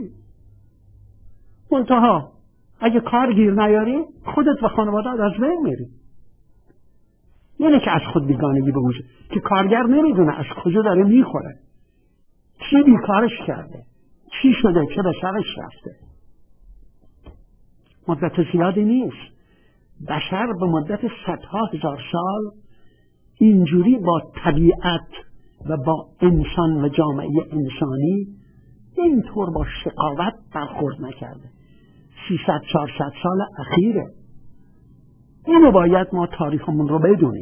منتها اگه کار گیر نیاری خودت و خانواده از بین میری. یعنی که از خود بیگانگی به وجود که کارگر نمیدونه از کجا داره میخوره، چی بیکارش کرده، چی شده، چه به سرش رفته. مدت زیادی نیست بشر به مدت صدها هزار سال اینجوری با طبیعت و با انسان و جامعه انسانی اینطور با شقاوت برخورد نکرده. 300-400 سال اخیره. اینو باید ما تاریخمون رو بدونیم.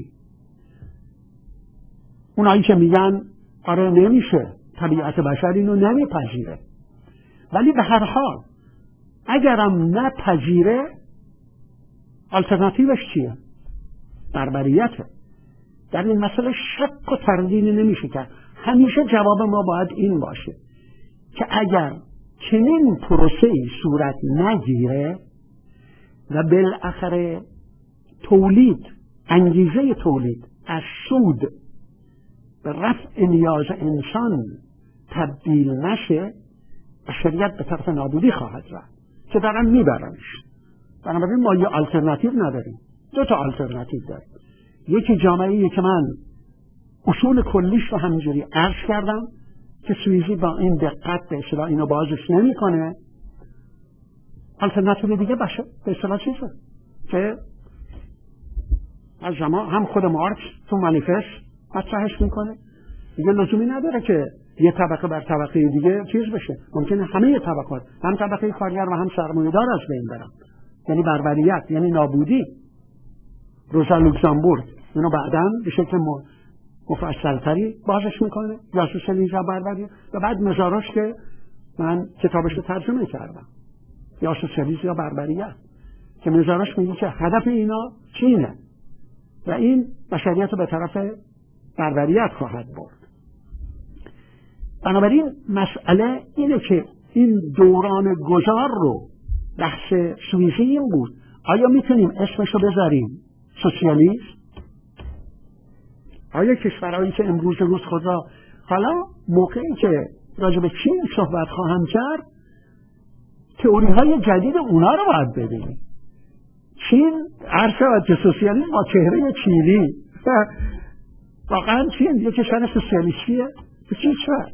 اونایی که میگن آره نمیشه، طبیعت بشر اینو نمیپذیره، ولی به هر حال اگرم نپذیره آلترناتیوش چیه؟ بربریته. در این مسئله شک و تردیدی نمیشه کرد. همیشه جواب ما باید این باشه که اگر چنین پروسه‌ای صورت نگیره و بالاخره تولید، انگیزه تولید از سود به رفع نیاز انسان تبدیل نشه، بشریت به طرف نابودی خواهد رفت که دارن میبرنش. بنابراین ما یه آلترناتیو نداریم، 2 تا آلترناتیو داریم. یکی جامعه‌ای که من اصول کلیش رو همینجوری عرض کردم که سویزی با این دقت به اصطلاح اینو بازش نمی‌کنه. آلترناتیو دیگه به اصطلاح چیزه که از زمان هم خود مارکس تو مانیفست مطرحش میکنه. دیگه لزومی نداره که یه طبقه بر طبقه دیگه چیز بشه. ممکنه همه طبقات، هم طبقه کارگر و هم سرمایه‌دار از بین برن. یعنی بربریت، یعنی نابودی. روزا لوکزامبورگ اینو بعداً به شکل مفصل‌تری بازش میکنه، یا سوسیالیسم بربریت. و بعد مزاراش که من کتابش رو ترجمه کردم، یا سوسیالیسم یا بربریت، که مزاراش میگه که هدف اینا چینه و این بشریت رو به طرف بربریت خواهد برد. بنابراین مسئله اینه که این دوران گذار رو بحث سویزی این بود. آیا میتونیم اسمش رو بذاریم سوسیالیسم؟ آیا کشورهایی که امروز خود را حالا موقعی که راجع به چین صحبت خواهم کرد تئوری های جدید اونا رو باید ببینیم. چین عرض شود که سوسیالیسم با چهره چینی، واقعا چین یک کشور سوسیالیستیه به چه صورت؟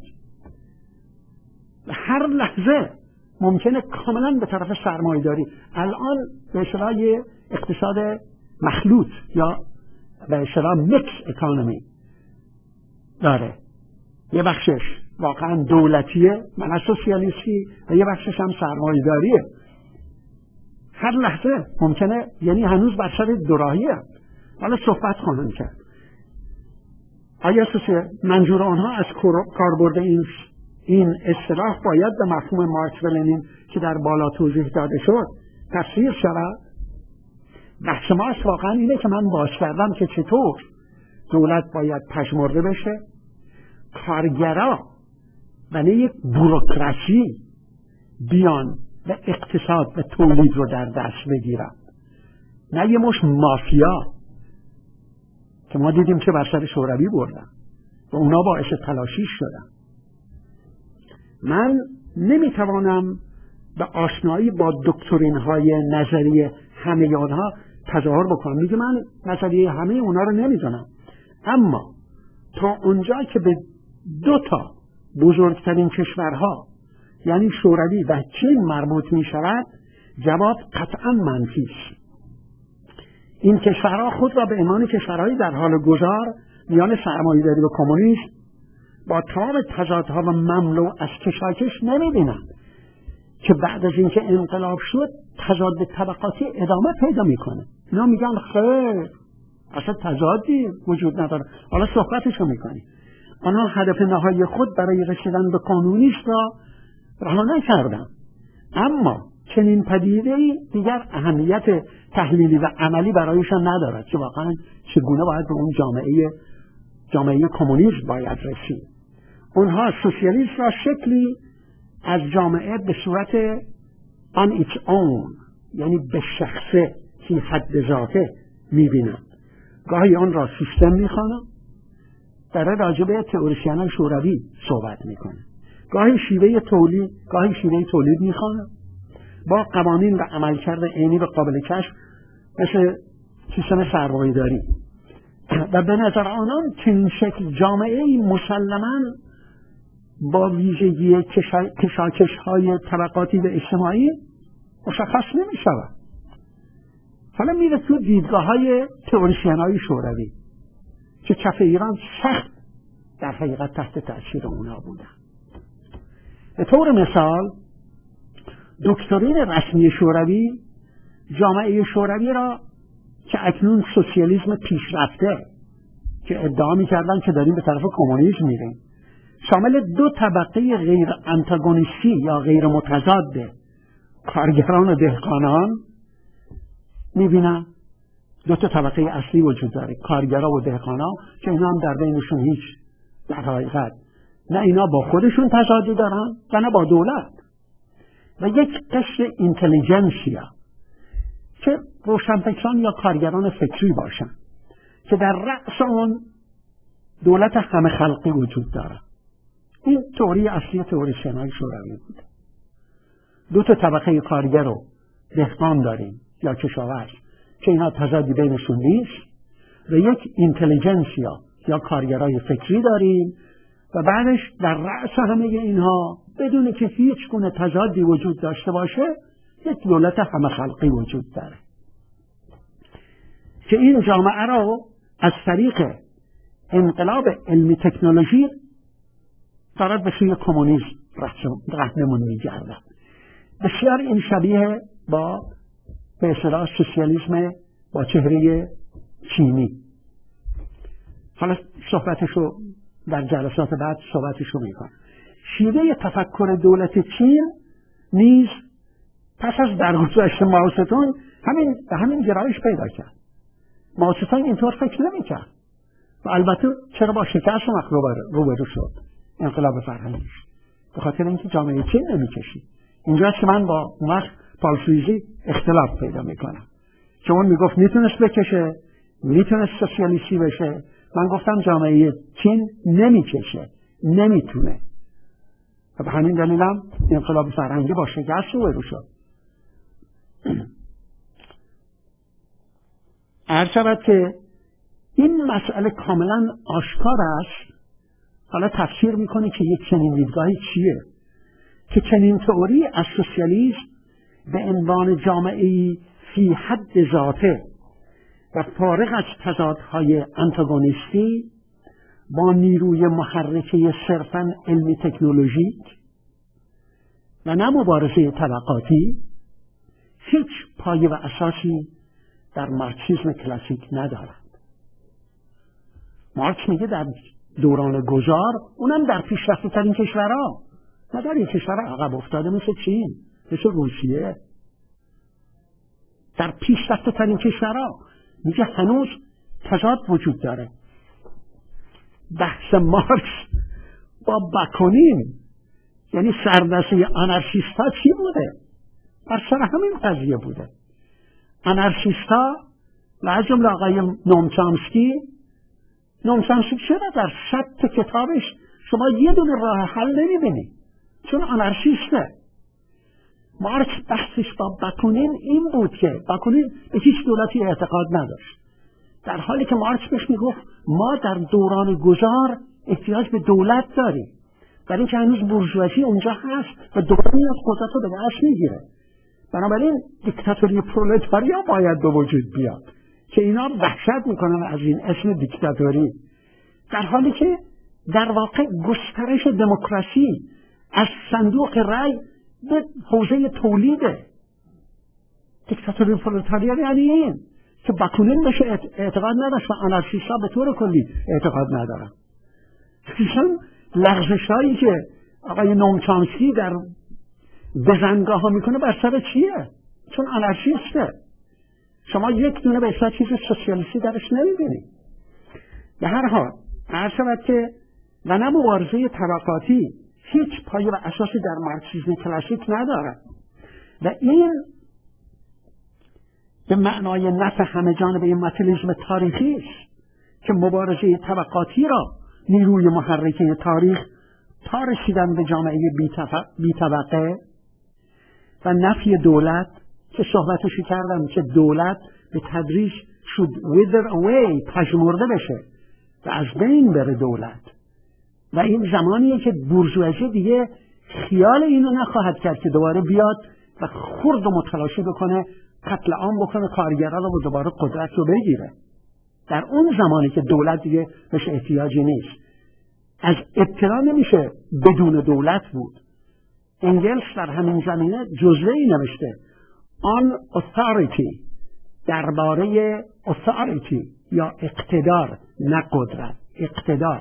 هر لحظه ممکنه کاملا به طرف سرمایه‌داری. الان به اصطلاح اقتصاد مخلوط یا به اصطلاح میکس اکانومی داره. یه بخشش واقعا دولتیه، من سوسیالیستی، و یه بخشش هم سرمایه‌داریه. هر لحظه ممکنه، یعنی هنوز بر سر دوراهیه. حالا صحبت خواهم کرد. آیا منظور آنها از کاربرد این اصطلاح باید به مفهوم مارکس و لنین که در بالا توضیح داده شد تفسیر شود؟ بحث ما واقعا اینه که من باز کردم که چطور دولت باید پژمرده بشه، کارگرا و نه یک بوروکراسی بیان و اقتصاد و تولید رو در دست بگیرن، نه یه مش مافیا که ما دیدیم که بر سر شوروی بردن و اونا باعث تلاشیش شدن. من نمیتوانم به آشنایی با دکترین های نظریه همه آنها تظاهر بکنم. میگه من نظریه همه اونا رو نمیدونم، اما تا اونجا که به 2 تا بزرگترین کشورها یعنی شوروی و چین مربوط می شود، جواب قطعا منفی است. این کشورها خود را به عنوان کشورهای در حال گذار میان سرمایه‌داری و کمونیسم با تمام تضادها و مملو از کشاکش نمی‌بینند که بعد از اینکه انقلاب شد تضاد طبقاتی ادامه پیدا میکنه. اینا میگن خیر اصلا تضادی وجود نداره. حالا صحبتشو میکنیم. آنها هدف نهایی خود برای رسیدن به کمونیسم را رها نکردند، اما چنین پدیده‌ای دیگر اهمیت تحلیلی و عملی برایشان ندارد که واقعا چگونه باید به اون جامعه کمونیسم باید رسید. اونها سوسیالیسم را شکلی از جامعه به صورت on its own، یعنی به شخصه فی حد ذاته میبینند. گاهی آن را سیستم میخوانند، داره راجع به تئوریسین‌های شوروی صحبت میکنه. گاهی شیوه تولید میخوانه با قوانین و عملکرد عینی و قابل کشف مثل سیستم سرمایه‌داری و به نظر آنان چنین شکل جامعه‌ای مسلماً با ویژگی کشاکش‌های طبقاتی و اجتماعی مشخص نمی‌شود. حالا میره تو دیدگاه‌های تئوریسین‌های شوروی که کف ایران سخت در حقیقت تحت تأثیر اونا بودن. به طور مثال دکترین رسمی شوروی جامعه شوروی را که اکنون سوسیالیسم پیشرفته که ادعا می‌کردن که داریم به طرف کمونیسم میریم، شامل دو طبقه غیر آنتاگونیستی یا غیر متضاد کارگران و دهقانان می‌بینن. دو تا طبقه اصلی وجود داره، کارگرا و دهقانا، که اینا هم در بینشون هیچ در حقیقت نه اینا با خودشون تضادی دارن و نه با دولت، و یک قشر اینتلیجنسیا که روشنفکران یا کارگران فکری باشن که در رأس اون دولت همه خلقی وجود داره. این تئوری اصلی تئوریسین‌های شوروی بود. دو تا طبقه کارگر و دهقان داریم یا کشاورز که اینا تضادی بینشون نیست، و یک اینتلیجنسیا یا کارگرای فکری داریم و بعدش در رأس همه اینها بدون که هیچ گونه تضادی وجود داشته باشه یک دولت همه خلقی وجود داره که این جامعه را از طریق انقلاب علمی تکنولوژی دارد به سوی کمونیسم راهنمایی می‌گردد. بسیار این شبیه با به اصطلاح سوسیالیسم با چهره چینی. حالا صحبتشو در جلسات بعد صحبتشو میکنم. شیوه تفکر دولت چین نیز پس از درگذشت ماوستون همین گرایش پیدا کرد. ماوستون اینطور فکر نمیکرد و البته چرا با شکست روبرو شد انقلاب فرهنگی، به خاطر اینکه جامعه چین نمیکشید. اینجاست که من با پالسویزی اختلاف پیدا میکنم که اون میگفت میتونست بکشه، میتونست سوسیالیستی بشه. من گفتم جامعه چین نمیکشه، نمیتونه، و به همین دلیلم انقلاب فرهنگی با شکست روبرو شد. عرض شود که این مسئله کاملا آشکار است. حالا تفسیر میکنه که یک چنین دیدگاهی چیه، که چنین تئوری از سوسیالیسم به عنوان جامعه‌ای فی حد ذاته و فارغ از تضادهای آنتاگونیستی با نیروی محرکه صرفاً علمی تکنولوژیک و نه مبارزه طبقاتی هیچ پایه و اساسی در مارکسیسم کلاسیک ندارد. مارکس میگه در دوران گذار، اونم در پیشرفته ترین کشورها، نه در این کشورها عقب افتاده مثل چین، مثل روسیه، در پیشرفته ترین کشورها میگه هنوز تضاد وجود داره. بحث مارکس با باکونین یعنی سردسته آنارشیستا چی بوده؟ بر سر همین قضیه بوده. آنارشیستا و از جمله آقای نوم چامسکی چرا در 100 کتابش شما یه دونه راه حل نمیبینید؟ چون آنارشیسته. مارکس بحثش با باکونین این بود که باکونین به هیچ دولتی اعتقاد نداشت، در حالی که مارکس بهش میگفت ما در دوران گذار احتیاج به دولت داریم، برای اینکه هنوز بورژوازی اونجا هست و دولت میاد قدرت رو به دست میگیره. بنابراین دیکتاتوری پرولتاریا باید به وجود بیاد که اینا وحشت میکنن از این اسم دیکتاتوری، در حالی که در واقع گسترش دموکراسی از صندوق رای به حوزه تولیده. دیکتاتوری پرولتاریا یعنی این که باکونین بشه اعتقاد نداشت و آنارشیست‌ها به طور کلی اعتقاد ندارن. خصوصا لغزش‌هایی که آقای نوم چامسکی در بزنگاه ها میکنه بر سر چیه؟ چون آنارشیسته. شما یک دونه به اصلا چیز سوسیالیستی درش نمیبینید. به هر حال عرض شود که و نه مبارزه طبقاتی هیچ پایه و اساسی در مارکسیسم کلاسیک ندارد و این به معنای نفع همه جانبه متریالیسم تاریخی است که مبارزه طبقاتی را نیروی محرکه تاریخ تا رسیدن به جامعه بی طبقه و نفی دولت که صحبتشو کردم که دولت به تدریج should wither away، پژمرده بشه و از بین بره دولت. و این زمانیه که بورژوازی دیگه خیال اینو نخواهد کرد که دوباره بیاد و خرد و متلاشی بکنه، قتل عام بکنه، کارگرها رو دوباره قدرت رو بگیره. در اون زمانی که دولت دیگه بهش احتیاجی نیست. از ابتدا نمیشه بدون دولت بود. انگلس در همین زمینه جزوه‌ای نوشته on authority، درباره authority یا اقتدار، نه قدرت، اقتدار.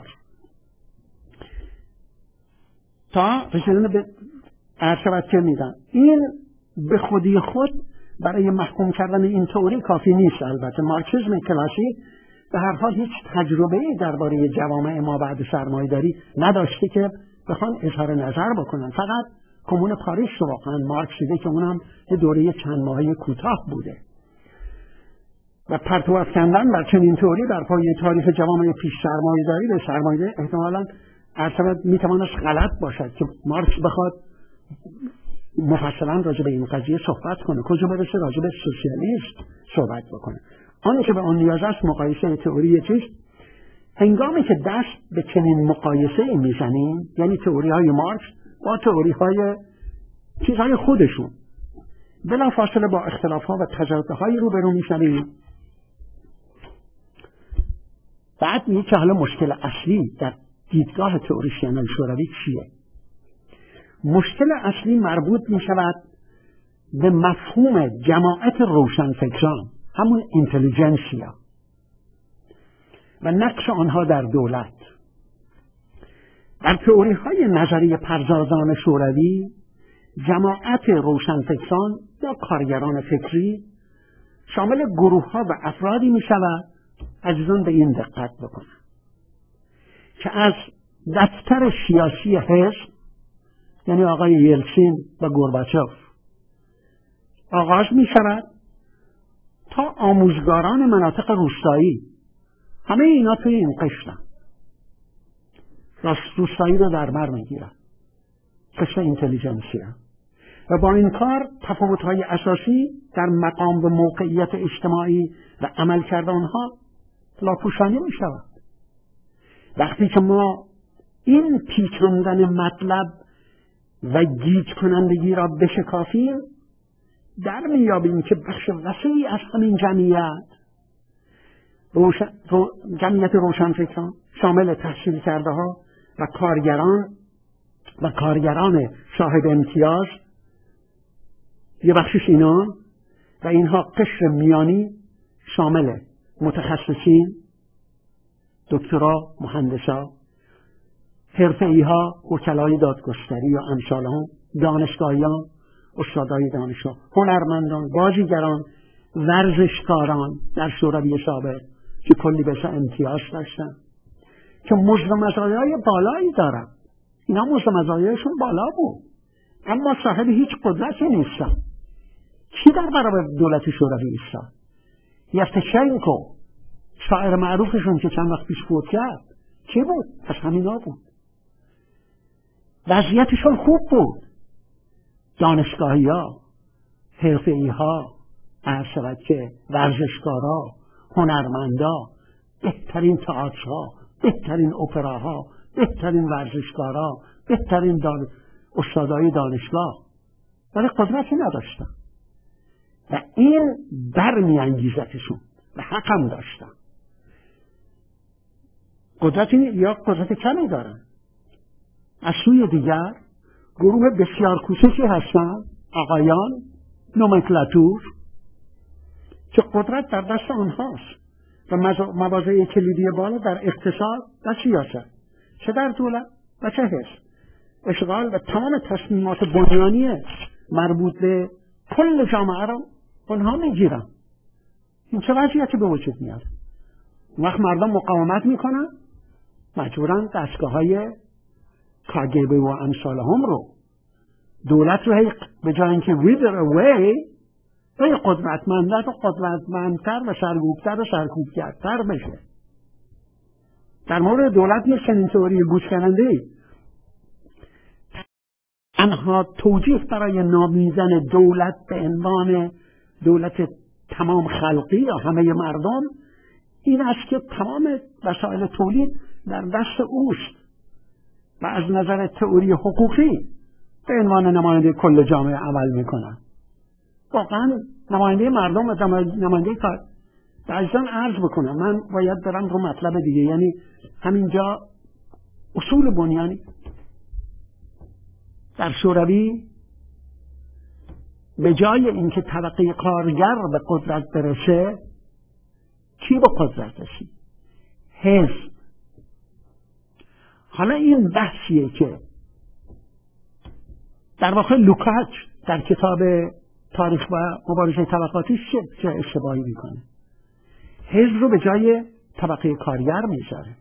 تا رسیدن به عرشبت که میدن این به خودی خود برای محکوم کردن این تئوری کافی نیست. البته مارکسیسم کلاسیک به هر حال هیچ تجربه‌ای درباره جوامع ما بعد سرمایه‌داری نداشته که بخوان اظهار نظر بکنن. فقط کمون پاریس رو واقعا مارکس دیده که اونم یه دوره چند ماهه کوتاه بوده و پرتو افکندن بر چنین تئوری بر پایه تاریخ جوامع پیش سرمایه‌داری به سرمایه‌داری احتمالاً عرض میتواند غلط باشد که مارکس بخواد مفصلا راجع به این قضیه صحبت کنه، کجا برسه راجع به سوسیالیسم صحبت بکنه. آنچه که به آن نیاز است مقایسه تئوری چیست. هنگامی که دست به چنین مقایسه میزنیم، یعنی تئوری های مارکس با تئوری های چیزهای خودشون، بلا فاصله با اختلاف ها و تضادهای هایی روبرو میشویم. بعد میگه که حالا مشکل اصلی در دیدگاه تئوریسینان شوروی چیه؟ مشکل اصلی مربوط می شود به مفهوم جماعت روشنفکران، همون اینتلیجنسیا، و نقش آنها در دولت. در تئوری های نظری پردازان شوروی جماعت روشنفکران یا کارگران فکری شامل گروه ها و افرادی می شود، عزیزان به این دقت بکنند، که از دفتر سیاسی حزب یعنی آقای یلتسین و گورباچوف آغاز می شود تا آموزگاران مناطق روستایی، همه اینا توی این قشرن، روستایی رو در بر می گیرن، قشر اینتلیجنسیا، و با این کار تفاوت‌های اساسی در مقام و موقعیت اجتماعی و عملکرد آنها لاپوشانی می شود. وقتی که ما این پیچاندن مطلب و گیج کنندگی را بشکافیم، در میابیم که بخش وسیعی از همین جمعیت روشنفکران شامل تحصیل کرده ها و کارگران صاحب امتیاز، یه بخشش اینا، و اینها قشر میانی شامل متخصصین، دکترا، مهندسا، حرفه‌ای ها، وکلای دادگستری یا امثال هم، دانشگاهیان، استادای دانشگاه، هنرمندان، بازیگران، ورزشکاران در شوروی سابق که کلی بهش امتیاز داشتن که مزد و مزایای بالایی دارن. اینا مزد و مزایایشون بالا بود اما صاحب هیچ قدرتی نیستن. کی در برابر دولت شوروی ایستاد؟ یفتشنکو، شاعر معروفشون که چند وقت پیش فوت کرد، کی بود؟ از همینا بود. وضعیتشون خوب بود. دانشگاهی ها، حرفه‌ای ها، ورزشکارا، هنرمندا، بهترین تئاترها، بهترین اپراها، بهترین ورزشکارا، بهترین استادای دانشگاه، ولی قدرتی نداشتن و این برمیانگیزتشون و حقم داشتن. قدرتی یا قدرت کمی دارن. از سوی دیگر گروه بسیار کوچکی هستن، آقایان، نومنکلاتور، که قدرت در دست آنهاست و مواضع کلیدی بالا در اقتصاد و سیاست، چه در دولت و چه حزب، اشغال و تمام تصمیمات بنیانی مربوط به کل جامعه را آنها میگیرن. این چه وضعیتی به وجود میاد؟ وقت مردم مقاومت میکنن، مجبورن دستگاه‌های کاگبه و امثال هم رو، دولت رو به جای اینکه wither away قدرتمندتر و سرکوبتر بشه. در مورد دولت نیست چنین تئوری گوش کننده. تنها توجیه برای نامیدن دولت به عنوان دولت تمام خلقی یا همه مردم این است که تمام وسایل تولید در دست اوست و از نظر تئوری حقوقی به عنوان نماینده کل جامعه عمل میکنن. واقعا نماینده مردم و نماینده کار. عزیزان عرض بکنم، من باید برم رو مطلب دیگه، یعنی همینجا اصول بنیانی در شوروی به جای اینکه طبقه کارگر به قدرت برسه، کی به قدرت رسید؟ حزب. حالا این بحثیه که در واقع لوکاچ در کتاب تاریخ و مبارزه طبقاتی چه اشتباهی میکنه؟ حزب رو به جای طبقه کارگر میذاره.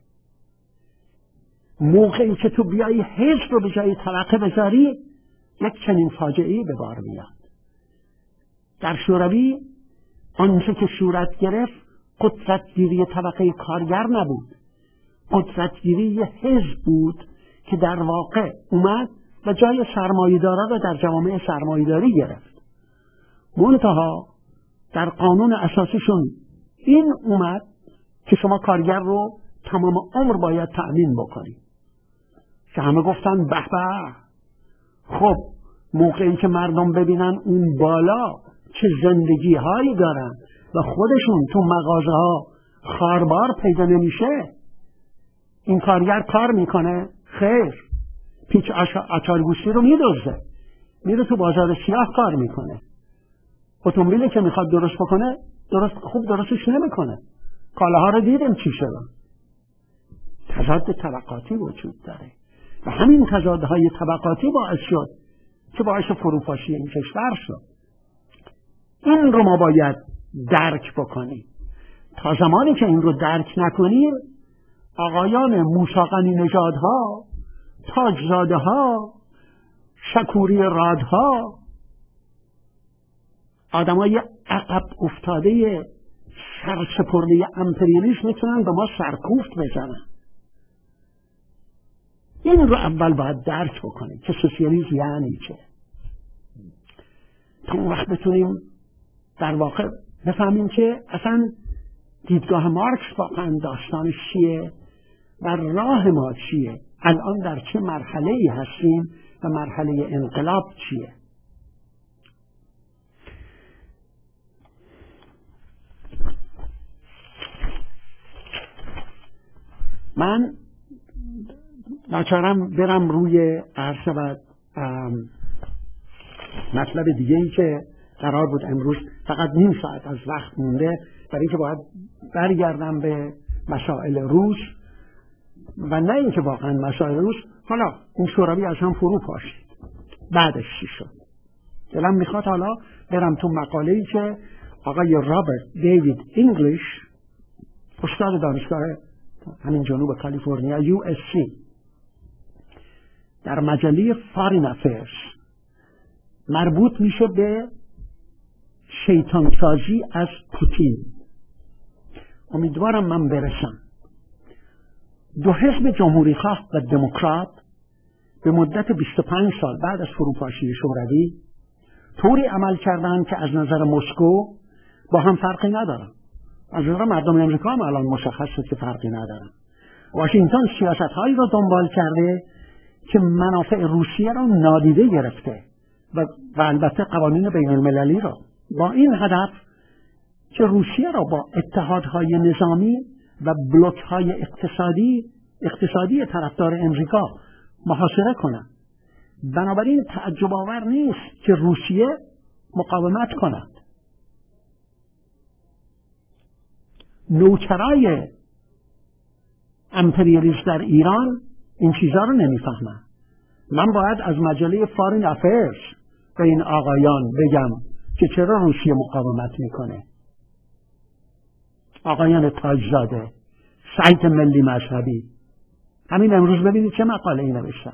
موقعی که تو بیایی حزب رو به جای طبقه بذاری، یک چنین فاجعه‌ای به بار میاد. در شوروی آنچه که صورت گرفت قدرتگیری طبقه کارگر نبود، قدرتگیری حزب بود که در واقع اومد و جای سرمایه‌دارا را در جوامع سرمایه‌داری گرفت. منتها در قانون اساسیشون این اومد که شما کارگر رو تمام عمر باید تأمین بکنی. که همه گفتن به به. خب موقعی که مردم ببینن اون بالا چه زندگی هایی دارن و خودشون تو مغازه ها خاربار پیدا نمیشه، این کارگر کار میکنه؟ خیر، پیچ آچارگوشتی رو میدزده، میره تو بازار سیاه کار میکنه. اتومبیلی که میخواد درست بکنه خوب درستش نمیکنه. کالاها رو دیدیم چی شد. تضاد طبقاتی وجود داره و همین تضادهای طبقاتی باعث شد که باعث فروپاشی این کشور شد. این رو ما باید درک بکنیم. تا زمانی که این رو درک نکنیم، آقایان موسی غنی نژادها، تاجزاده‌ها، شکوری رادها، آدمای عقب افتاده سرسپرده امپریالیسم میتونن به ما سرکوفت بزنن. این رو اول باید درک بکنیم که سوسیالیسم یعنی چه، تا اون وقت بتونیم در واقع بفهمیم که اصلا دیدگاه مارکس واقعا داستانش چیه و راه ما چیه، الان در چه مرحله‌ای هستیم و مرحله انقلاب چیه. من ناچارم برم روی عرص و مطلب دیگه‌ای که قرار بود امروز، فقط نیم ساعت از وقت مونده برای اینکه باید برگردم به مسائل روس و نه اینکه واقعا مسائل روس. حالا این شوروی از هم فرو پاشید، بعدش چی شد؟ دلم میخواد حالا برم تو مقاله‌ای که آقای رابرت دیوید انگلیش، استاد دانشگاه همین جنوب کالیفرنیا USC، در مجله فارین افیرز مربوط میشه به شیطانسازی از پوتین. امیدوارم من برسم. دو حزب جمهوری خواه و دموکرات به مدت 25 سال بعد از فروپاشی شوروی طوری عمل کردند که از نظر مسکو با هم فرقی ندارن. از نظر مردم امریکا هم الان مشخص شد که فرقی ندارن. واشنگتن سیاست‌هایی را دنبال کرده که منافع روسیه را نادیده گرفته و البته قوانین بین المللی را، با این هدف که روسیه را با اتحادهای نظامی و بلوک‌های اقتصادی طرفدار امریکا محاصره کنند. بنابراین تعجب آور نیست که روسیه مقاومت کند. نوکرای امپریالیسم در ایران این چیزا رو نمیفهمن. من باید از مجله فارین افیرز به این آقایان بگم که چرا روسیه مقاومت میکنه. آقایان تاجزاده، سایت ملی مذهبی، همین امروز ببینید چه مقاله ای نوشتن.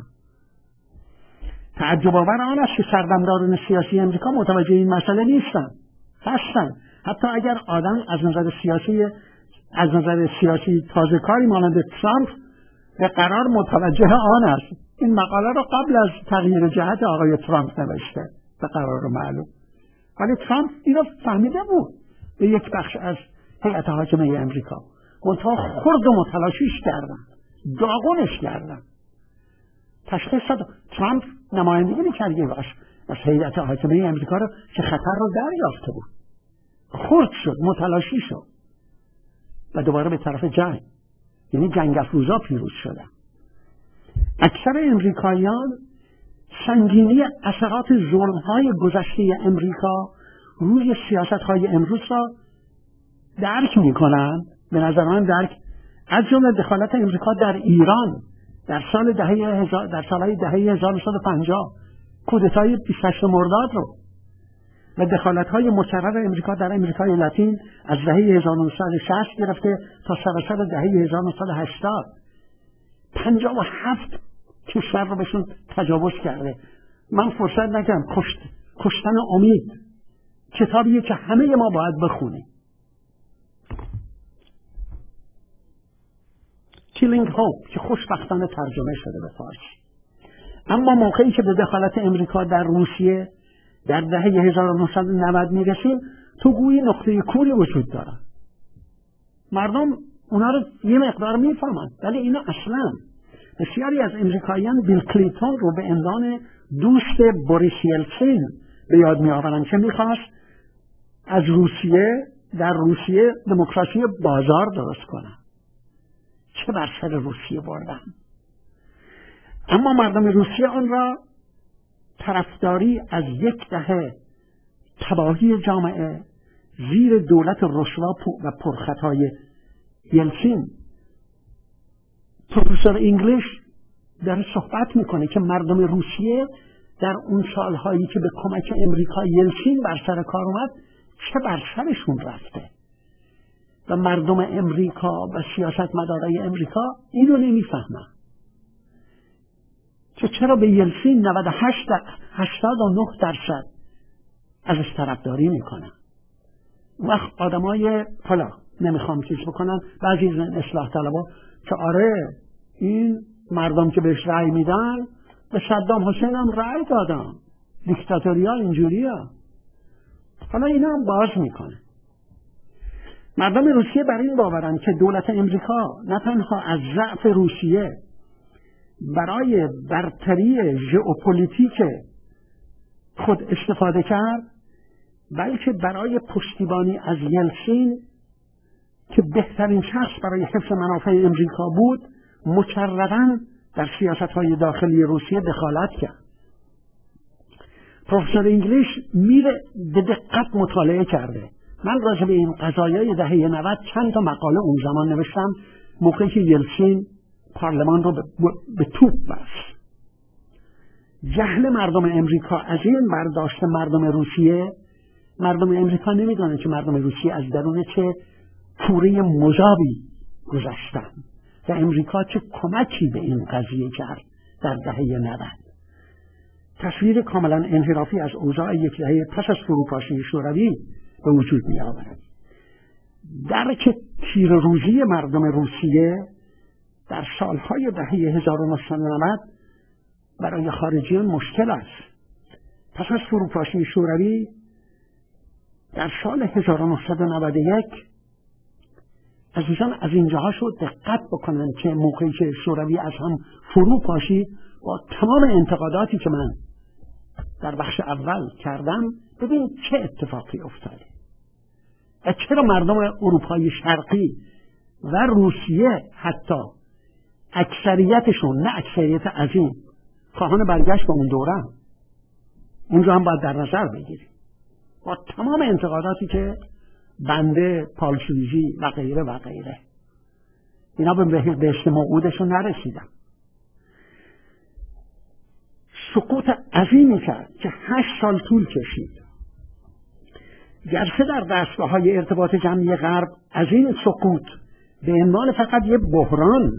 تعجب آور آن است که سردمداران سیاسی امریکا متوجه این مسئله نیستن. هستن. حتی اگر آدم از نظر سیاسی از نظر سیاسی تازه کاری مانند ترامپ به قرار متوجه آن است. این مقاله را قبل از تغییر جهت آقای ترامپ نوشته به قرار معلوم، ولی ترامپ این را فهمیده بود به یک بخش از هیئت حاکمه امریکا، منتها خرد و متلاشیش کردن، داغونش کردن. تشخیص داد ترامپ نمایندگی می‌کرد از هیئت حاکمه امریکا را که خطر را دریافته بود، خرد شد، متلاشی شد و دوباره به طرف جنگ، یعنی جنگ افروزا پیروز شدن. اکثر امریکاییان سنگینی اثرات ظلم‌های گذشته امریکا روی سیاست‌های امروز را درک می‌کنند. به نظر من درک از جمله دخالت امریکا در ایران در سالهای دهه 1950، کودتای 28 مرداد رو و دخالت‌های مکرر امریکا در امریکای لاتین از دهه 1960 گرفته تا سراسر دهه 1980 57 کشور رو بهشون تجاوز کرده. من فرصت نکردم. کشتن امید، کتابیه که همه ما باید بخونیم. Killing Hope که خوشبختانه ترجمه شده به فارسی. اما موقعی که به دخالت امریکا در روسیه در دهه 1990 میرسیم، تو گویی نقطه کوری وجود داره. مردم اونا رو یه مقدار میفهمند، ولی اینا اصلا. بسیاری از امریکاییان بیل کلینتون رو به عنوان دوست بوریس یلتسین به یاد میآورند که میخواست از در روسیه دموکراسی بازار درست کنه. چه بر سر روسیه بردن. اما مردم روسیه آن را طرفداری از یک دهه تباهی جامعه زیر دولت رسوا و پرخطای یلتسین. پروفسور انگلیش در صحبت میکنه که مردم روسیه در اون سالهایی که به کمک امریکا یلتسین بر سر کار اومد چه بر سرشون رفته و مردم امریکا و سیاستمدارای امریکا اینو نمیفهمن که چرا به یلتسین 89% ازش طرفداری میکنن. وقت آدمای حالا نمیخوام چیز بکنن، بعضی از اصلاح طلبا که آره این مردم که بهش رأی میدن به صدام حسین هم رأی دادن، دیکتاتوریا اینجوریه. حالا اینا هم باز میکنه. مردم روسیه بر این باورن که دولت امریکا نه تنها از ضعف روسیه برای برتری ژئوپلیتیک خود استفاده کرد، بلکه برای پشتیبانی از یلتسین که بهترین شخص برای حفظ منافع امریکا بود، مکرراً در سیاست‌های داخلی روسیه دخالت کرد. پروفسور انگلیش میره به دقت مطالعه کرده. من راجع به این قضایای دهه 90 چند تا مقاله اون زمان نوشتم، موقعی که یلتسین پارلمان رو به توپ بست. جهل مردم امریکا از این برداشت مردم روسیه، مردم امریکا نمیدونن که مردم روسیه از درون چه کوره مذابی گذشتن و امریکا چه کمکی به این قضیه کرد در دهه 90. تصویر کاملا انحرافی از اوضاع یک دهه پس از فروپاشی شوروی به وجود می آورد. درک تیره‌روزی مردم روسیه در سالهای دهه 1990 برای خارجیان مشکل است. پس از فروپاشی شوروی در سال 1991 عزیزان از اینجاها شد دقت بکنن که موقعی که شوروی از هم فرو پاشید، با تمام انتقاداتی که من در بخش اول کردم، ببین چه اتفاقی افتاده و چرا مردم اروپای شرقی و روسیه حتی اکثریتشون، نه اکثریت عظیم، خواهان برگشت به اون دوره. اونجا هم باید در نظر بگیریم با تمام انتقاداتی که بنده، پالشویجی و غیره و غیره، اینا به بهشت موعودشون نرسیدن. سقوط عظیمی کرد که 8 سال طول کشید. گرچه در دستگاه‌های ارتباط جمعی غرب از این سقوط به عنوان فقط یه بحران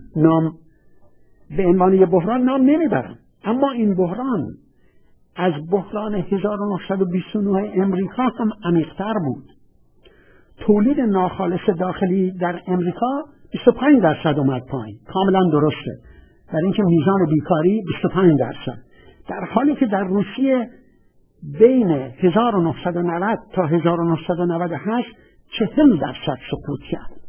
نام نمیبرن، اما این بحران از بحران 1929 امریکا هم عمیق‌تر بود. تولید ناخالص داخلی در امریکا 25% اومد پایین. کاملا درسته، برای اینکه میزان بیکاری 25%، در حالی که در روسیه بین 1990 تا 1998 40% سقوط کرد.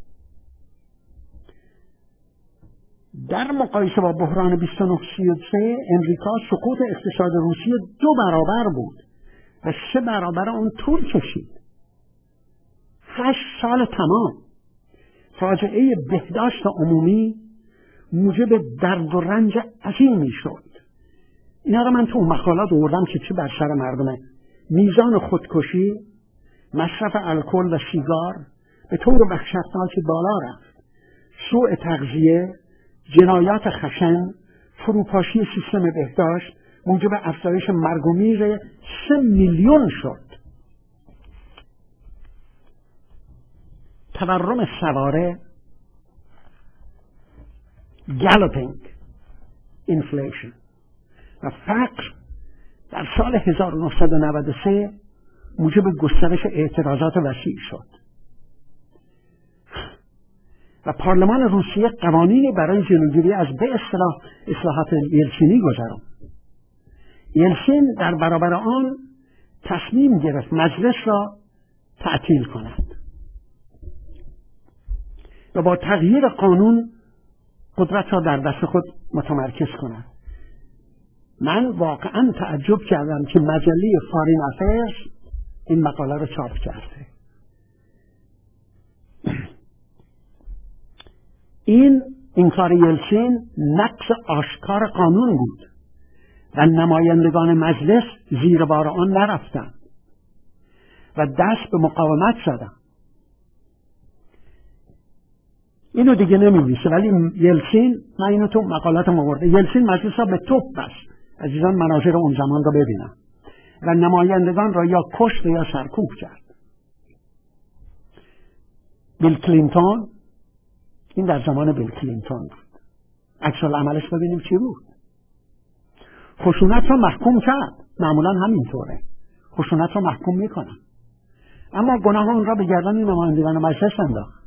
در مقایسه با بحران 2933 امریکا سقوط اقتصاد روسیه 2 برابر بود و 3 برابر اون طول کشید. 8 سال تمام. فاجعه بهداشت عمومی موجب درد و رنج عظیمی شد. اینا رو من تو مقالات آوردم که چه بر سر مردمه. میزان خودکشی، مصرف الکل و سیگار به طور وحشتناکی بالا رفت. سوء تغذیه، جنایات خشن، فروپاشی سیستم بهداشت موجب افزایش مرگ و میر 3 میلیون شد. تورم سواره، galloping inflation و فقر در سال 1993 موجب گسترش اعتراضات وسیع شد و پارلمان روسیه قوانینی برای جلوگیری از به اصطلاح اصلاحات یلتسینی گذراند. یلتسین در برابر آن تصمیم گرفت مجلس را تعطیل کند و با تغییر قانون قدرت را در دست خود متمرکز کند. من واقعا تعجب کردم که مجله فارین افیرز این مقاله را چاپ کرده. این کار یلتسین نقض آشکار قانون بود و نمایندگان مجلس زیر بار آن نرفتند و دست به مقاومت زدند. اینو دیگه نمی‌نویسه، ولی یلتسین، من اینو تو مقالاتم آورده، یلتسین مجلس را به توپ بست. عزیزان مناظر اون زمان را ببینن. و نمایندگان را یا کشت یا سرکوب کرد. بیل کلینتون، این در زمان بیل کلینتون بود. عکس‌العملش ببینیم چی بود. خشونت را محکوم کرد. معمولا همینطوره. خشونت را محکوم میکنن. اما گناه اون را به گردن نمایندگان مجلس انداخت.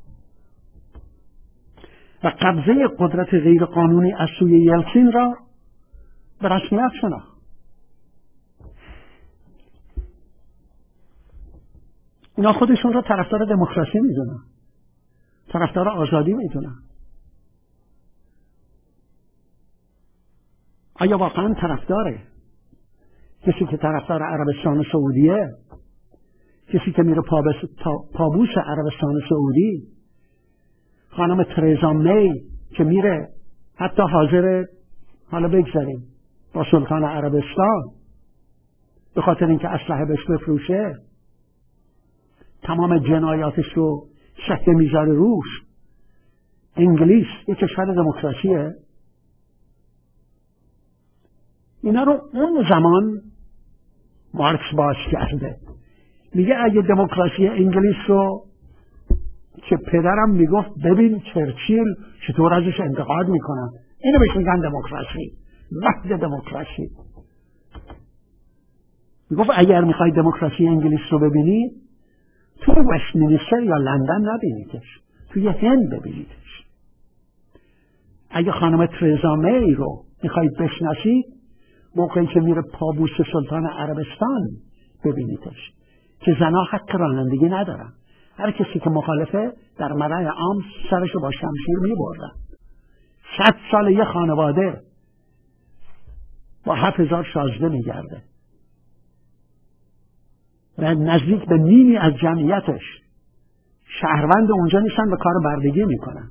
و قبضه قدرت غیر قانونی از سوی یلتسین را به رسمیت شناخت. اینا خودشون را طرفدار دموکراسی میدونن، طرفدار آزادی میدونن. آیا واقعا طرفداره؟ کسی که طرفدار عربستان سعودیه، کسی که میره پابوس عربستان سعودی، خانم ترزا می که میره حتی حاضر حالا بگذاریم با سلطان عربستان به خاطر اینکه اسلحه بهش بفروشه، تمام جنایاتش رو شکل میذاره روش. انگلیس یک کشور دموکراسیه. اینا رو اون زمان مارکس باز کرده. میگه اگه دموکراسی انگلیس رو که پدرم میگفت ببین چرچیل چطور ازش انتقاد میکنن، اینو بهش میگن دموکراسی، وحد دموکراسی. میگفت اگر میخوای دموکراسی انگلیس رو ببینی تو وستمینستر یا لندن نبینیدش، توی هند ببینیدش. اگه خانم ترزا می رو میخوای بشناسی موقعی که میره پابوس سلطان عربستان ببینیدش که زنها حق رانندگی ندارن. هر کسی که مخالفه در ملأ عام سرشو با شمشیر میبردن. 100 سال یه خانواده با 7000 شازده میگرده و نزدیک به نیمی از جمعیتش شهروند اونجا نیستن و کار بردگی میکنن.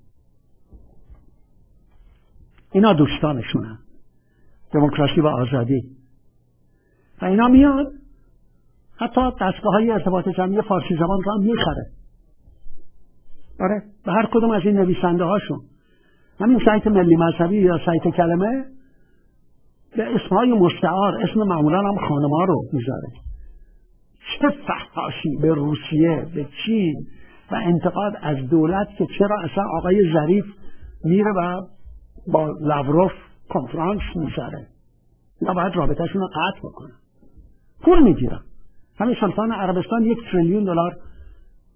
اینا دوستانشونن، دموکراسی و آزادی. و اینا میان حتی دستگاه‌های ارتباط جمعی فارسی زبان رو هم میخره. آره، به هر کدوم از این نویسنده هاشون. همین سایت ملی مذهبی یا سایت کلمه به اسمهای مستعار، اسم معمولا هم خانم‌ها رو میذاره. چه فحاشی به روسیه، به چین و انتقاد از دولت که چرا اصلا آقای ظریف میره و با لاوروف کنفرانس میذاره یا باید رابطهشون رو قطع بکنه. پول میگیرن. همین سلطان عربستان $1 تریلیون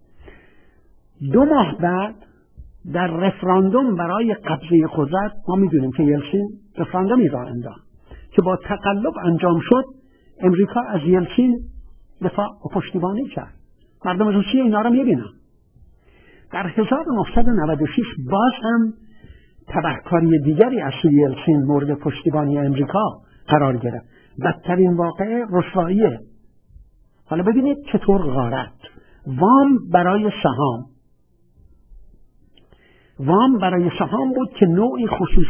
2 ماه بعد در رفراندوم برای قبضه قدرت ما میدونیم که یلتسین رفراندومی را انداخت که با تقلب انجام شد. امریکا از یلتسین دفاع و پشتیبانی کرد. مردم روسیه اینا رو میبینن. در 1996 باز هم تبهکاری دیگری از سوی یلتسین مورد پشتیبانی امریکا قرار گرفت. بدترین واقعه رسواییه. حالا ببینید چطور غارت. وام برای سهام بود که نوعی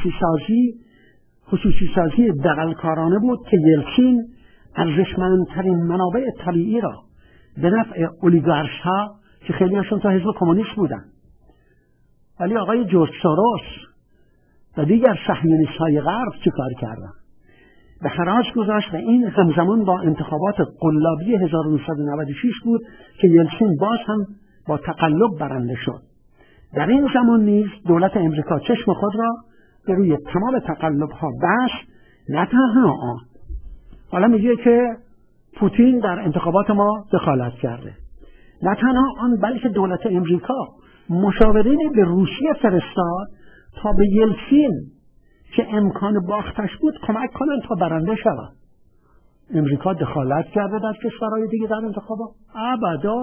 خصوصی سازی دغلکارانه بود که یلتسین ارزشمندترین منابع طبیعی را به نفع اولیگارش ها که خیلی هاشون تا حزب کمونیست بودن، ولی آقای جورج سوروس و دیگر صهیونیست های غرب چیکار کردن؟ به حراج گذاشت و این همزمان با انتخابات قلابی 1996 بود که یلتسین باز هم با تقلب برنده شد. در این زمان نیز دولت امریکا چشم خود را به روی تمام تقلب ها بست. نه تنها آن، حالا میگه که پوتین در انتخابات ما دخالت کرده. نه تنها آن، بلکه دولت امریکا مشاورینی به روسیه فرستاد تا به یلتسین که امکان باختش بود کمک کنن تا برنده شود. امریکا دخالت کرده در کشورهای دیگه در انتخابات؟ ابدا.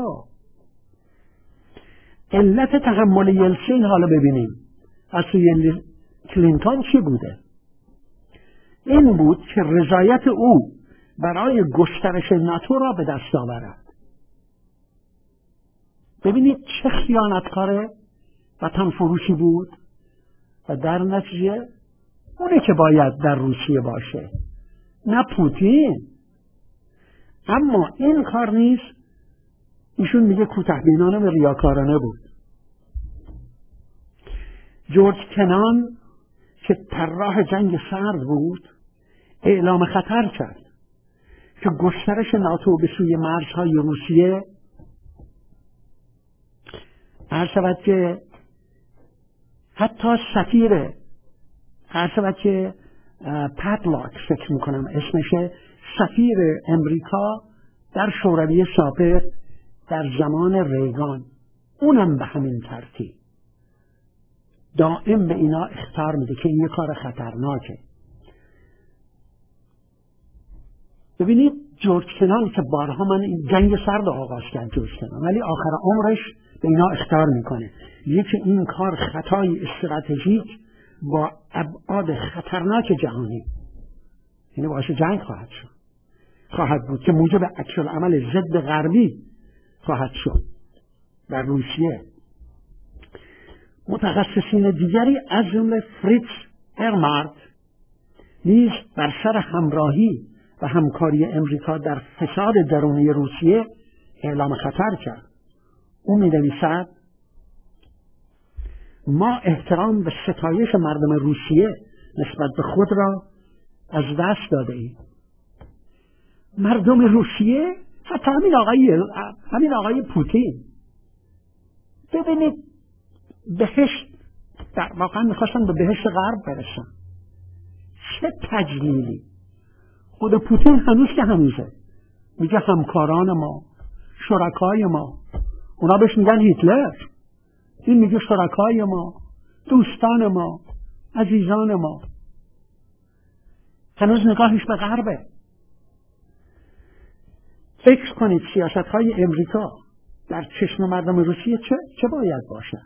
علت تحمل یلتسین حالا ببینیم از سوی کلینتون چی بوده؟ این بود که رضایت او برای گسترش ناتو را به دست آورد. ببینید چه خیانتکار وطن فروشی بود و در نتیجه اونه که باید در روسیه باشه، نه پوتین. اما این کار نیست. ایشون میگه کوتاه‌بینانه و ریاکارانه بود. جورج کنان که طراح جنگ سرد بود اعلام خطر کرد که گسترش ناتو به سوی مرزهای روسیه هر شود که حتی سفیر پدلاک فکر میکنم اسمشه، سفیر امریکا در شوروی سابق در زمان ریگان، اونم به همین ترتیب دائم به اینا اخطار میده که این یه کار خطرناکه. ببینید جورج کنان که بارها من این جنگ سرد آغاز کرد جورج کنان، ولی آخر عمرش به اینا اخطار میکنه. یکی این کار خطای استراتژیک با ابعاد خطرناک جهانی، یعنی باعث جنگ خواهد بود که موجب عکس‌العمل ضد غربی خواهد شد در روسیه. متخصصین دیگری از جمله فریتز ارمارت نیز بر سر همراهی و همکاری امریکا در فساد درونی روسیه اعلام خطر کرد. او می‌نویسد ما احترام و ستایش مردم روسیه نسبت به خود را از دست داده ایم. مردم روسیه، حتی همین آقای پوتین، ببینید بهشت، در واقعا میخواستن به بهشت غرب برسن. چه تجلیلی. خود پوتین هنوزه میگه همکاران ما، شرکای ما، اونا بهش میگن هیتلر، این میگه شرکای ما، دوستان ما، عزیزان ما. هنوز نگاهش به غربه. فکر کنید سیاست‌های امریکا در چشم مردم روسیه چه باید باشه؟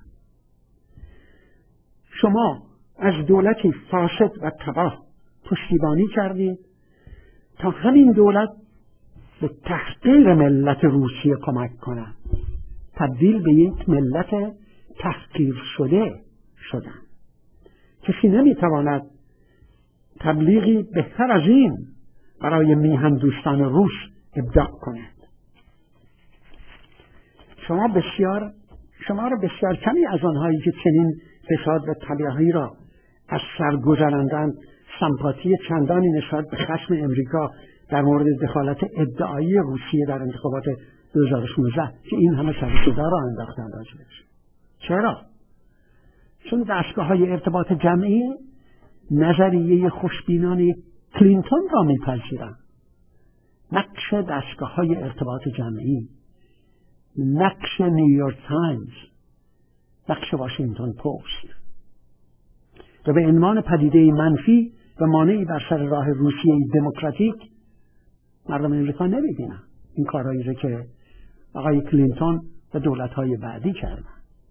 شما از دولتی فاسد و تباه پشتیبانی کردید تا همین دولت به تحقیر ملت روسیه کمک کنند، تبدیل به یک ملت تحقیر شدن. کسی نمیتواند تبلیغی بهتر از این برای میهن دوستان روس ابداع کند. شما را بسیار کمی از آنهایی که چنین فساد و تباهی را از سر گذراندند سمپاتی چندانی نسبت به خشم امریکا در مورد دخالت ادعایی روسیه در انتخابات 2016 که این همه سر صدا را انداختند راجبش. چرا؟ چون دستگاه‌های ارتباط جمعی نظریه خوشبینانه کلینتون را میپذیرند. نقش دستگاه‌های ارتباط جمعی، نقش نیویورک تایمز، نقش واشنگتن پست و به عنوان پدیده منفی و مانعی بر سر راه روسیه دموکراتیک مردم امریکا نمی‌بینن این کارهایی رو که آقای کلینتون و دولت‌های بعدی کردن.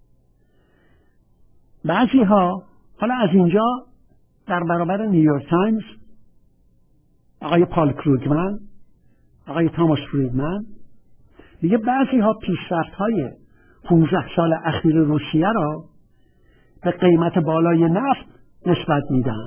بعضی‌ها حالا از اینجا در برابر نیویورک تایمز آقای پال کروگمن، آقای تاماس فریدمن میگه بعضی‌ها پیشرفت‌های 15 سال اخیر روسیه را به قیمت بالای نفت نسبت میدن.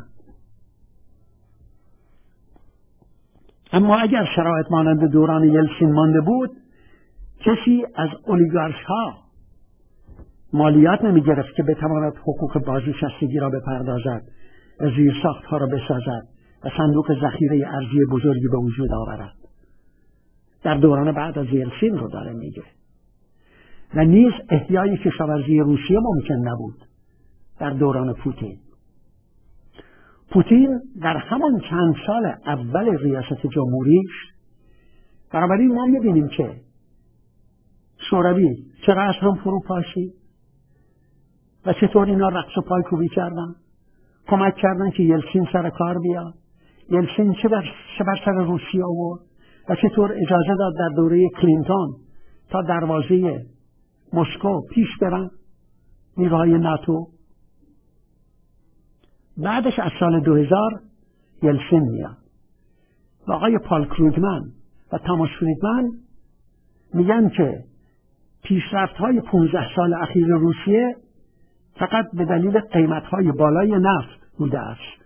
اما اگر شرایط مانند دوران یلسین مانده بود، کسی از اولیگارش‌ها مالیات نمی گرفت که بتواند حقوق بازنشستگی را بپردازد و زیرساخت‌ها را بسازد و صندوق ذخیره ارزی بزرگی به وجود آورد. در دوران بعد از یلسین رو داره میگه. و نیز احیای کشاورزی روسیه ممکن نبود در دوران پوتین. پوتین در همان چند سال اول ریاست جمهوریش، بنابراین ما می‌بینیم که شوروی چقدر هم فرو پاشید و چطور اینا رقص و پایکوبی کردن، کمک کردن که یلسین سر کار بیاد. یلسین چه بر سر روسیه آورد و چطور اجازه داد در دوره کلینتون تا دروازه مسکو پیش برن نیروهای ناتو. بعدش از سال 2000 یلسین میاد و آقای پال کروگمن و تاماس فریدمن میگن که پیشرفت‌های 15 سال اخیر روسیه فقط به دلیل قیمت‌های بالای نفت بوده است،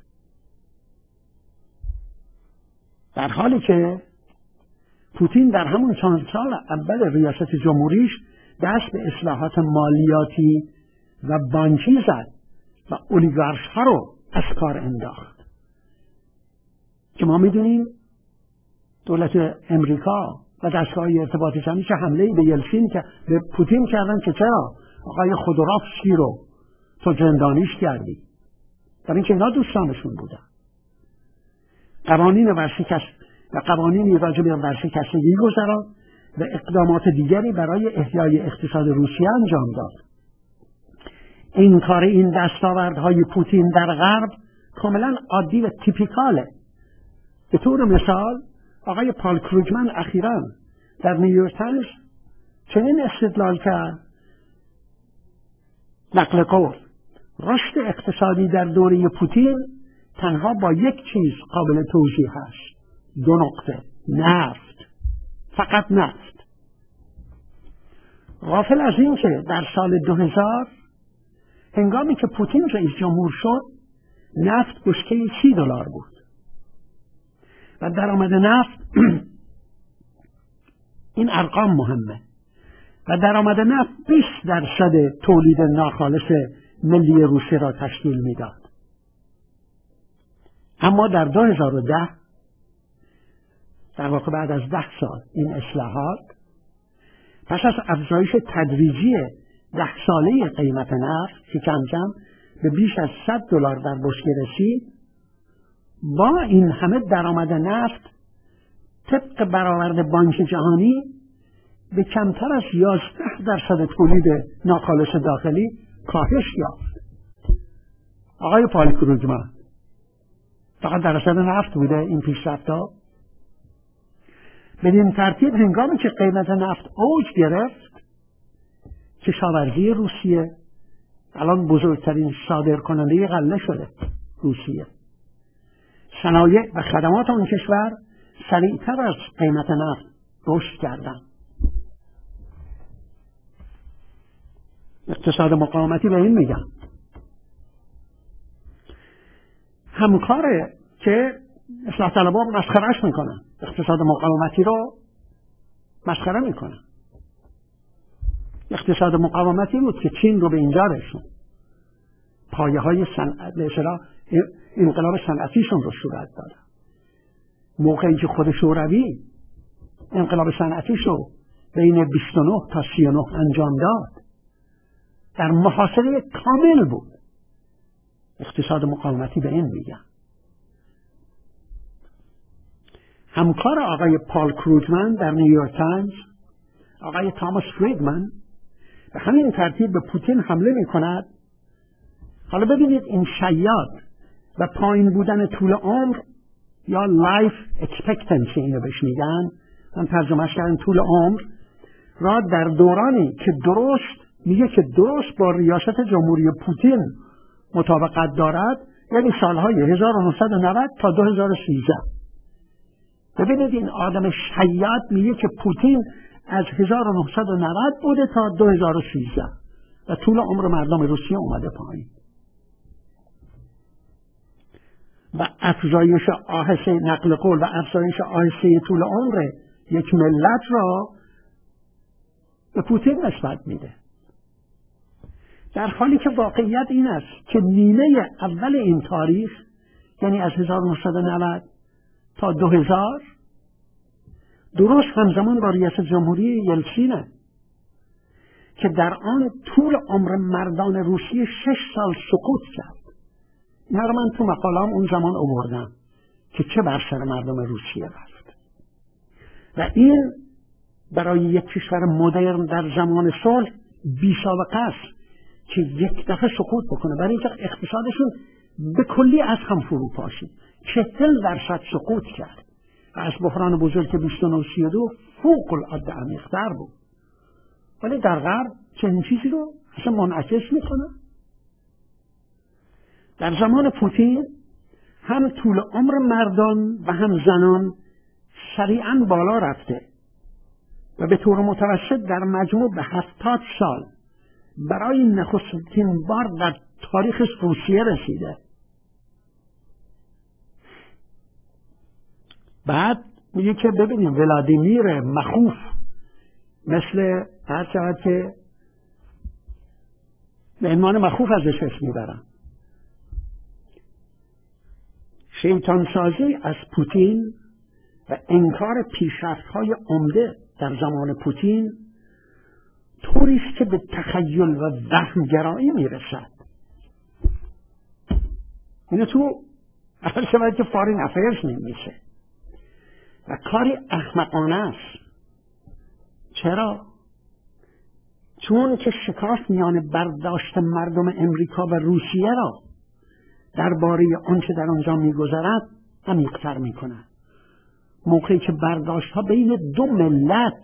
در حالی که پوتین در همون چند سال اول ریاست جمهوریش دست به اصلاحات مالیاتی و بانکی زد و اولیگارش‌ها رو از کار انداخت که ما میدونیم دولت امریکا و دستگاه ارتباط جمعی که حمله به یلسین که به پوتین کردن که چرا آقای خودروفسکی رو تو زندانیش کردی، در این که اینا دوستانشون بودن. قوانین و قوانینی راجع به ورشکستگی گذاران و اقدامات دیگری برای احیای اقتصاد روسیه انجام داد. این کار این دستاوردهای پوتین در غرب کاملا عادی و تیپیکاله. به طور مثال آقای پال کروگمن اخیراً در نیویورک تایمز چنین استدلال کرد: نقل قول رشد اقتصادی در دوره پوتین تنها با یک چیز قابل توجیه است، 2 نقطه: نفت، فقط نفت. غافل از این که در سال 2000 هنگامی که پوتین رئیس جمهور شد نفت بشکه $30 بود و درآمد نفت این ارقام مهمه و درآمد نفت 20% تولید ناخالص ملی روسیه را تشکیل میداد. اما در 2010 در واقع بعد از 10 سال این اصلاحات، پس از افزایش تدریجی 10 ساله قیمت نفت که کم کم به بیش از $100 در بشکه رسید، با این همه درآمد نفت طبق برآورد بانک جهانی به کمتر از 11% تولید ناخالص داخلی کاهش یافت. آقای پال کروگمن فقط درصد نفت بوده این پیشرفت‌ها. بدین ترتیب هنگامی که قیمت نفت اوج گرفت، کشاورزی روسیه الان بزرگترین صادرکننده غله شده. روسیه صنایع و خدمات آن کشور سریعتر از قیمت نفت رشد کردند. اقتصاد مقاومتی به این میگن. همکاره که اصلاح طلبها مسخرهش میکنن، اقتصاد مقاومتی رو مسخره میکنن. اقتصاد مقاومتی بود که چین رو به اینجا رسوند، پایه های انقلاب صنعتیشون رو صورت دادن. موقعی که خود شوروی انقلاب صنعتیش رو بین 29 تا 39 انجام داد، در محاصره کامل بود. اقتصاد مقاومتی به این میگن. همکار آقای پال کروگمن در نیویورک تایمز، آقای تاماس فریدمن، به همین ترتیب به پوتین حمله میکند. حالا ببینید این شیاد و پایین بودن طول عمر یا لایف اکسپکتنسی اینو بهش میگن، من ترجمهش کردم طول عمر، را در دورانی که درست با ریاست جمهوری پوتین مطابقت دارد، یعنی سالهای 1990 تا 2013. ببینید این آدم شیاد میگه که پوتین از 1990 بوده تا 2013 و طول عمر مردم روسیه اومده پایین و افزایش آهسته نقل قول و افزایش آهسته طول عمر یک ملت را به پوتین نسبت میده، در حالی که واقعیت این است که نیمه اول این تاریخ، یعنی از 1990 تا 2000، درست همزمان با ریاست جمهوری یلتسینه که در آن طول عمر مردان روسیه 6 سال سقوط کرد. اینا رو من تو مقاله‌ام اون زمان آوردم که چه بر سر مردم روسیه رفت و این برای یک کشور مدرن در زمان صلح بی سابقه است که یک دفعه سقوط بکنه، برای اینکه اقتصادشون به کلی از هم فرو پاشید، 40% سقوط کرد و از بحران بزرگ 2932 فوق العاده عمیق‌تر بود. ولی در غرب چنین چیزی رو اصلا منعکس میکنه. در زمان پوتین هم طول عمر مردان و هم زنان سریعا بالا رفته و به طور متوسط در مجموع به 70 سال برای نخستین بار در تاریخ روسیه رسیده. بعد میگه که ببینیم ولادیمیر مخوف، مثل هر شود که به عنوان مخوف ازش اسم میبرن، شیطانسازی از پوتین و انکار پیشرفت‌های عمده در زمان پوتین طوری است که به تخیل و وهم‌گرایی میرسد. اینو تو اول شود که فارین افیرز نمیشه و کاری احمقانه است. چرا؟ چون که شکاف میان برداشت مردم امریکا و روسیه را درباره آنچه در آنجا میگذرد عمیق‌تر میکند. موقعی که برداشت ها بین دو ملت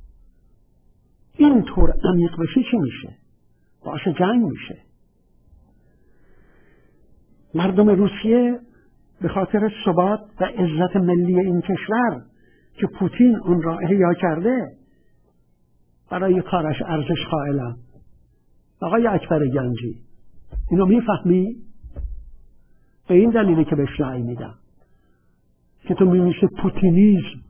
اینطور عمیق بشه چی میشه؟ باعث جنگ میشه. مردم روسیه به خاطر ثبات و عزت ملی این کشور که پوتین اون را احیا کرده برای کارش ارزش قائلن. آقای اکبر گنجی اینو میفهمی؟ به این دلیلی که بهش رأی میدم که تو میمیشه پوتینیزم.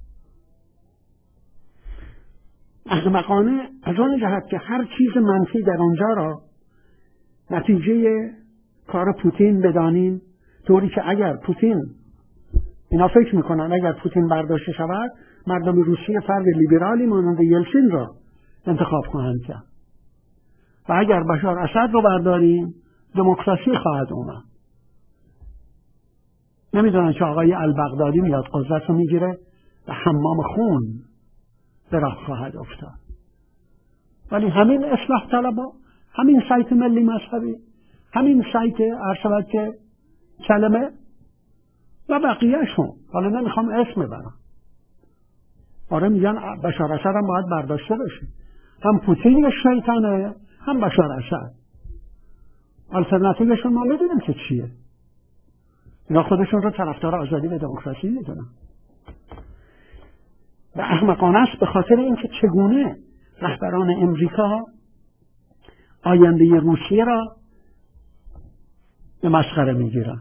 احمقانه از آن جهت که هر چیز منفی در اونجا را نتیجه کار پوتین بدانیم، طوری که اگر پوتین، اینا فکر میکنن اگر پوتین برداشته شود مردم روسیه فرد لیبرالی مانند یلتسین را انتخاب خواهند کرد و اگر بشار اسد رو برداریم دموکراسی خواهد اومد. نمیدونن که آقای البغدادی میاد قدرت رو میگیره و حمام خون به راه خواهد افتاد. ولی همین اصلاح طلبا، همین سایت ملی مذهبی، همین سایت ارشد که کلمه و بقیهشون، حالا نمیخوام اسم ببرم، آره میگن بشار اسد هم باید برداشته بشه. هم پوتین یه شیطانه هم بشار اسد. آلترناتیوشون ما میدونیم که چیه. اینا خودشون رو طرفدار آزادی و دموکراسی میدونن. و احمقانه است به خاطر اینکه چگونه رهبران امریکا آینده روسیه را به مسخره میگیرن.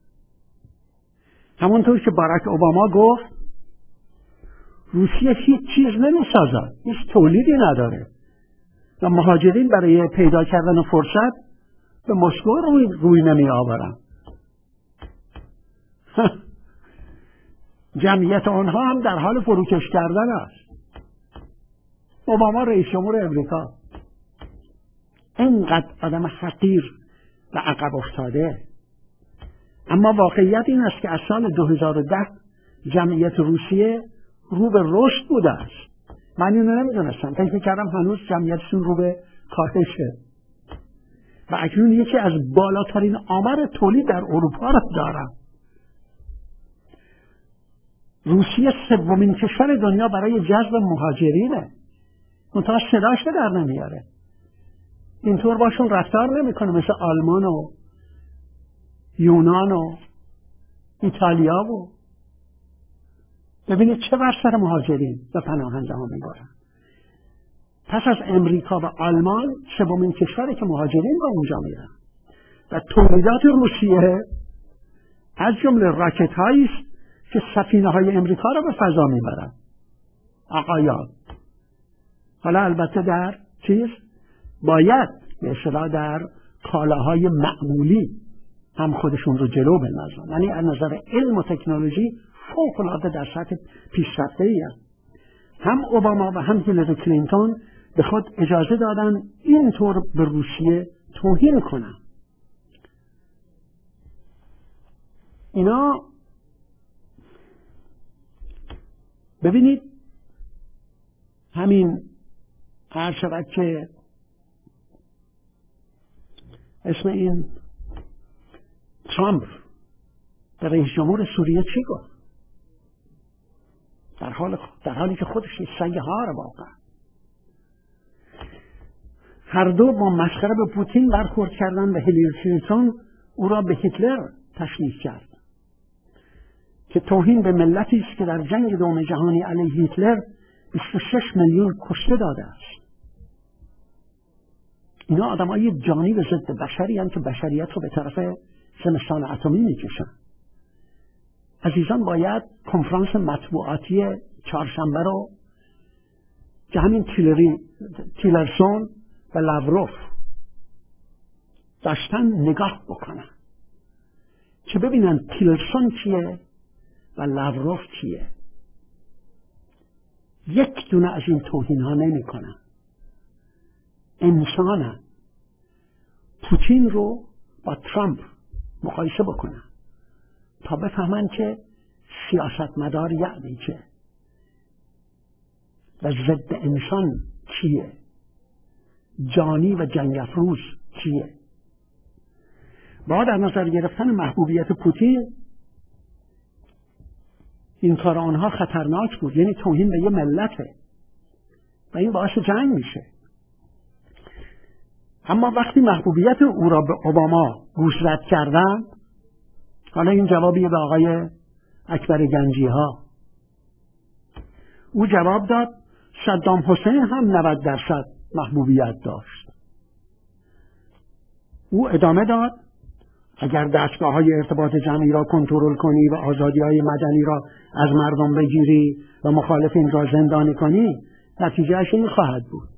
همونطور که باراک اوباما گفت روسیه هیچ چیز نمیسازد، هیچ تولیدی نداره و مهاجرین برای پیدا کردن فرصت به مسکو روی نمی آورن. جمعیت آنها هم در حال فروکش کردن است. اوباما رئیس جمهور امریکا اینقدر آدم حقیر و عقب افتاده. اما واقعیت این است که از سال 2010 جمعیت روسیه رو به رشد بوده است من اینو نمیدونستم، فکر کردم هنوز جمعیتشون رو به کاهشه و اکنون یکی از بالاترین آمار تولید در اروپا رو دارم. روسیه سومین کشور دنیا برای جذب مهاجرینه، منتها صداش در نمیاره، اینطور باشون رفتار نمیکنه مثل آلمان و یونان و ایتالیا. و ببینید چه بر سر مهاجرین و پناهنده ها میبارن. پس از امریکا و آلمان سومین کشوری که مهاجرین با اونجا میرن و تولیدات روسیه از جمله راکت هایی است که سفینه های امریکا را به فضا میبرن. آقایان حالا البته در باید به اصطلاح در کالاهای معمولی هم خودشون رو جلو بندازن، یعنی از نظر علم و تکنولوژی فوق‌العاده در سطح پیشرفته‌ای هست. هم اوباما و هم هیلاری کلینتون به خود اجازه دادن اینطور به روسیه توهین کنن. اینا ببینید همین هر شود که اسم این ترامپ به رئیس جمهور سوریه چی گفت؟ در حالی که خودش سگ هار واقعا. هر دو با مسخره به پوتین برخورد کردن و هیلاری کلینتون او را به هیتلر تشبیه کرد که توهین به ملتی است که در جنگ دوم جهانی علیه هیتلر 26 میلیون کشته داده است. اینا آدمای جانی و ضد بشری هستند که بشریت رو به طرف زمستان اتمی میکشن. عزیزان باید کنفرانس مطبوعاتی چهارشنبه رو که همین تیلرسون و لاوروف داشتن نگاه بکنن که ببینن تیلرسون کیه و لاوروف کیه. یک دونه از این توهین ها نمی کنن. انسانن. پوتین رو با ترامپ مقایسه بکنن تا بفهمن که سیاستمدار یعنی چه و ضد انسان کیه، جانی و جنگ افروز کیه. با در نظر گرفتن محبوبیت پوتین این کار آنها خطرناک بود، یعنی توهین به یه ملته و این باعث جنگ میشه. اما وقتی محبوبیت او را به اوباما گوشزد کردن، حالا این جوابیه به آقای اکبر گنجی ها، او جواب داد صدام حسین هم 90% محبوبیت داشت. او ادامه داد اگر دستگاه‌های ارتباط جمعی را کنترل کنی و آزادی‌های مدنی را از مردم بگیری و مخالفین را زندانی کنی، نتیجهش این خواهد بود.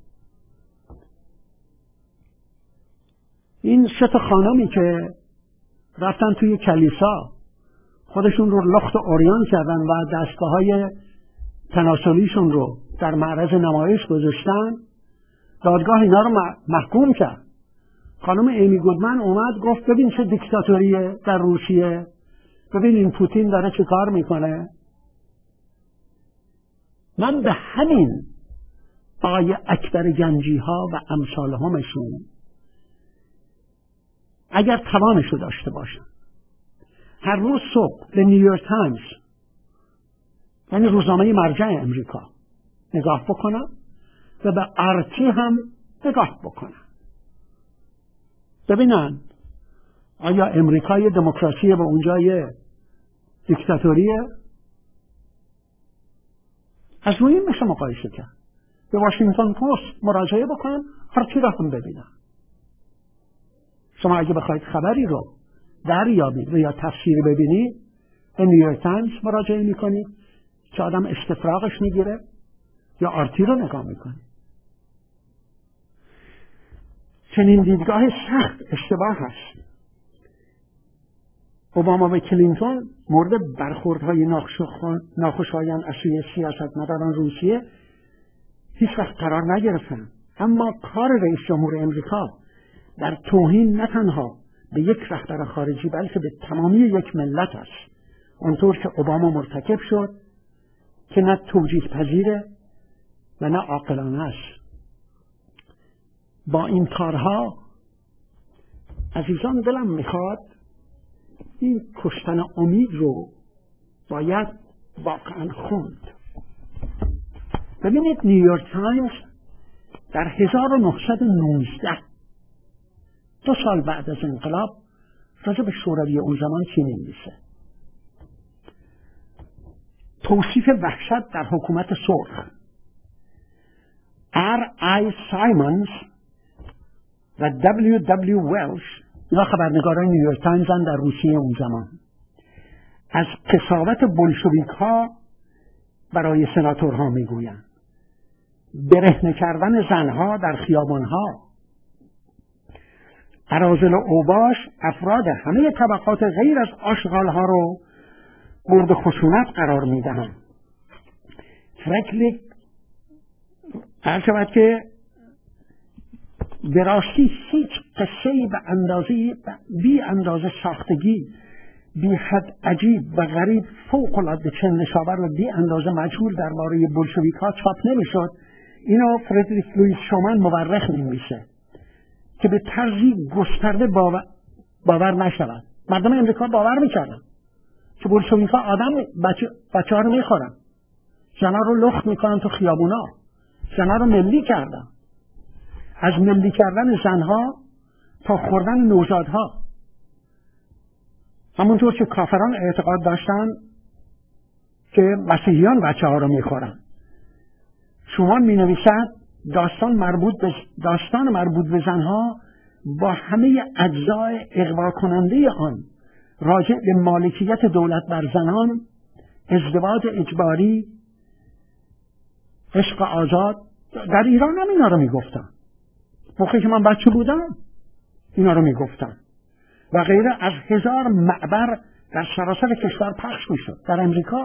این 3 خانمی که رفتن توی کلیسا خودشون رو لخت و عریان کردن و دستگاه‌های تناسلیشون رو در معرض نمایش گذاشتن، دادگاه اینا رو محکوم کرد. خانم ایمی گودمن اومد گفت ببین چه دیکتاتوریه در روسیه، ببین این پوتین داره چه کار میکنه. من به همین آقای اکبر گنجی ها و امثال همشون اگر توانشو داشته باشن هر روز صبح به نیویورک تایمز، یعنی روزنامه مرجع امریکا، نگاه بکنن و به آرتی هم نگاه بکنن، ببینن آیا امریکای دموکراسیه و اونجای دیکتاتوریه. از روی این میشه مقایسه کرد. به واشنگتن پست مراجعه بکنن، آرتی را هم ببینن. شما اگه بخواید خبری رو دریابید و یا تفسیری ببینید، به نیویورک تایمز مراجعه میکنید که آدم استفراغش میگیره، یا آرتی رو نگاه میکنید. چنین دیدگاه سخت اشتباه هست. اوباما و کلینتون مورد برخوردهای ناخوشایند از سوی سیاستمداران روسیه هیچ وقت قرار نگرفتن، اما کار رئیس جمهور امریکا در توهین نه تنها به یک رهبر خارجی بلکه به تمامی یک ملت است، اونطور که اوباما مرتکب شد، که نه توجیه پذیره و نه عاقلانه است. با این کارها عزیزان دلم میخواد این کشتن امید رو باید واقعا خوند. ببینید نیویورک تایمز در 1919 2 سال بعد از انقلاب راجع به شوروی اون زمان چی می‌نویسه؟ توصیف وحشت در حکومت سرخ. R.I. سایمونز و W.W. ولش، اینا خبرنگاران نیویورک تایمز در روسیه اون زمان، از قساوت بولشویک ها برای سناتورها میگویند، برهنه کردن زنها در خیابانها، اراذل و اوباش افراد همه طبقات غیر از آشغالها رو مورد خشونت قرار میدهند. فرکلیک عرض شود که به راستی هیچ قصه‌ای بی اندازه ساختگی، بی حد عجیب و غریب، فوق العاده چندشاور و بی اندازه مجهول درباره بولشویک ها چاپ نمیشد. اینو فردریک لوئیس شومن مورخ می‌نویسه که به طرزی گسترده باور نشود. مردم امریکا باور می‌کردن که بولشویک ها بچه‌ها رو می‌خورن، زنها رو لخت می‌کنن تو خیابونا، زنها رو ملی کردن، از ملی کردن زنها تا خوردن نوزادها. همونطور که کافران اعتقاد داشتن که مسیحیان بچه‌ها رو می‌خورن. شومان می‌نویسد داستان مربوط به زنها با همه اجزای اغوا کننده آن، راجع به مالکیت دولت بر زنان، ازدواج اجباری، عشق آزاد، در ایران هم اینا رو میگفتن. موقعی که من بچه بودم اینا رو میگفتن و غیره. از 1000 معبر در سراسر کشور پخش میشد در امریکا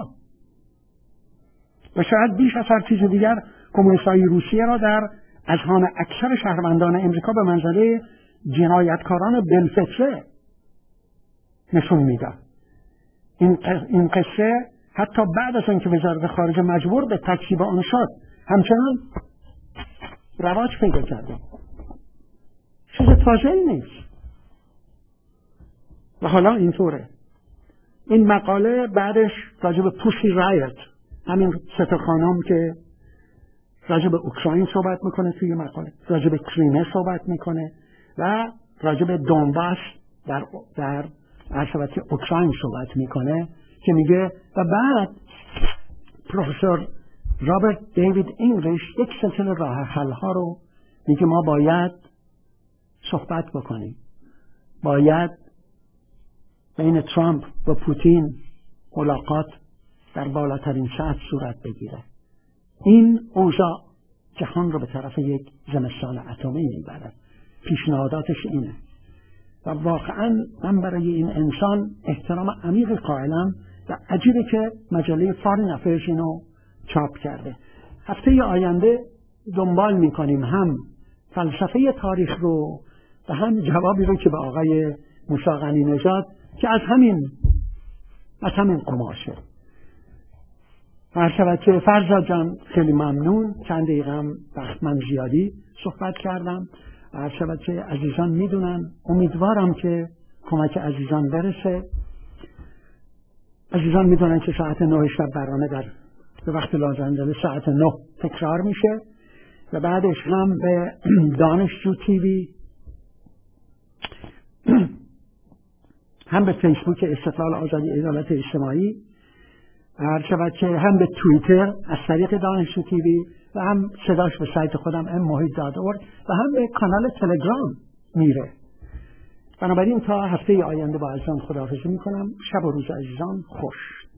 و شاید بیش از هر چیز دیگر کمونیست‌های روسیه را در اذهان اکثر شهروندان امریکا به منزله جنایتکاران بالفطره نشون میداد. این قصه حتی بعد از اینکه وزارت خارجه مجبور به تکذیب آن شد همچنان رواج پیدا کرده. چیز تازه‌ای نیست و حالا اینطوره. این مقاله بعدش راجع به پوسی رایت، همین 3 خانم که راجع به اوکراین صحبت میکنه توی مقاله، راجع به کریمه صحبت میکنه و راجع به دونباس در عرصبت اوکراین صحبت میکنه که میگه و بعد پروفسور رابرت دیوید انگلیش یک سلسله راه حل ها رو میگه ما باید صحبت بکنیم، باید بین ترامپ و پوتین ملاقات در بالاترین سطح صورت بگیره. این اوضاع جهان رو به طرف یک زمستان اتمی میبره. پیشنهاداتش اینه و واقعا من برای این انسان احترام عمیق قائلم و عجیبه که مجله فارین افیرز اینو چاپ کرده. هفته آینده دنبال میکنیم هم فلسفه تاریخ رو و هم جوابی رو که به آقای موسی غنی نژاد که از همین قماشه. هر که فرزاد جان خیلی ممنون، چند دقیقه هم وقت من زیادی صحبت کردم. هر که عزیزان میدونن، امیدوارم که کمک عزیزان برسه. عزیزان میدونن که ساعت 9 شب برنامه به وقت لس آنجلس ساعت 9 تکرار میشه و بعدش هم به دانشجو تیوی هم به فیسبوک استقلال آزادی عدالت اجتماعی، هم به توییتر از طریق دانشجو تیوی و هم صداش به سایت خودم mohit.org و هم به کانال تلگرام میره. بنابراین تا هفته آینده با عزیزان خداحافظی میکنم. شب و روز عزیزان خوش.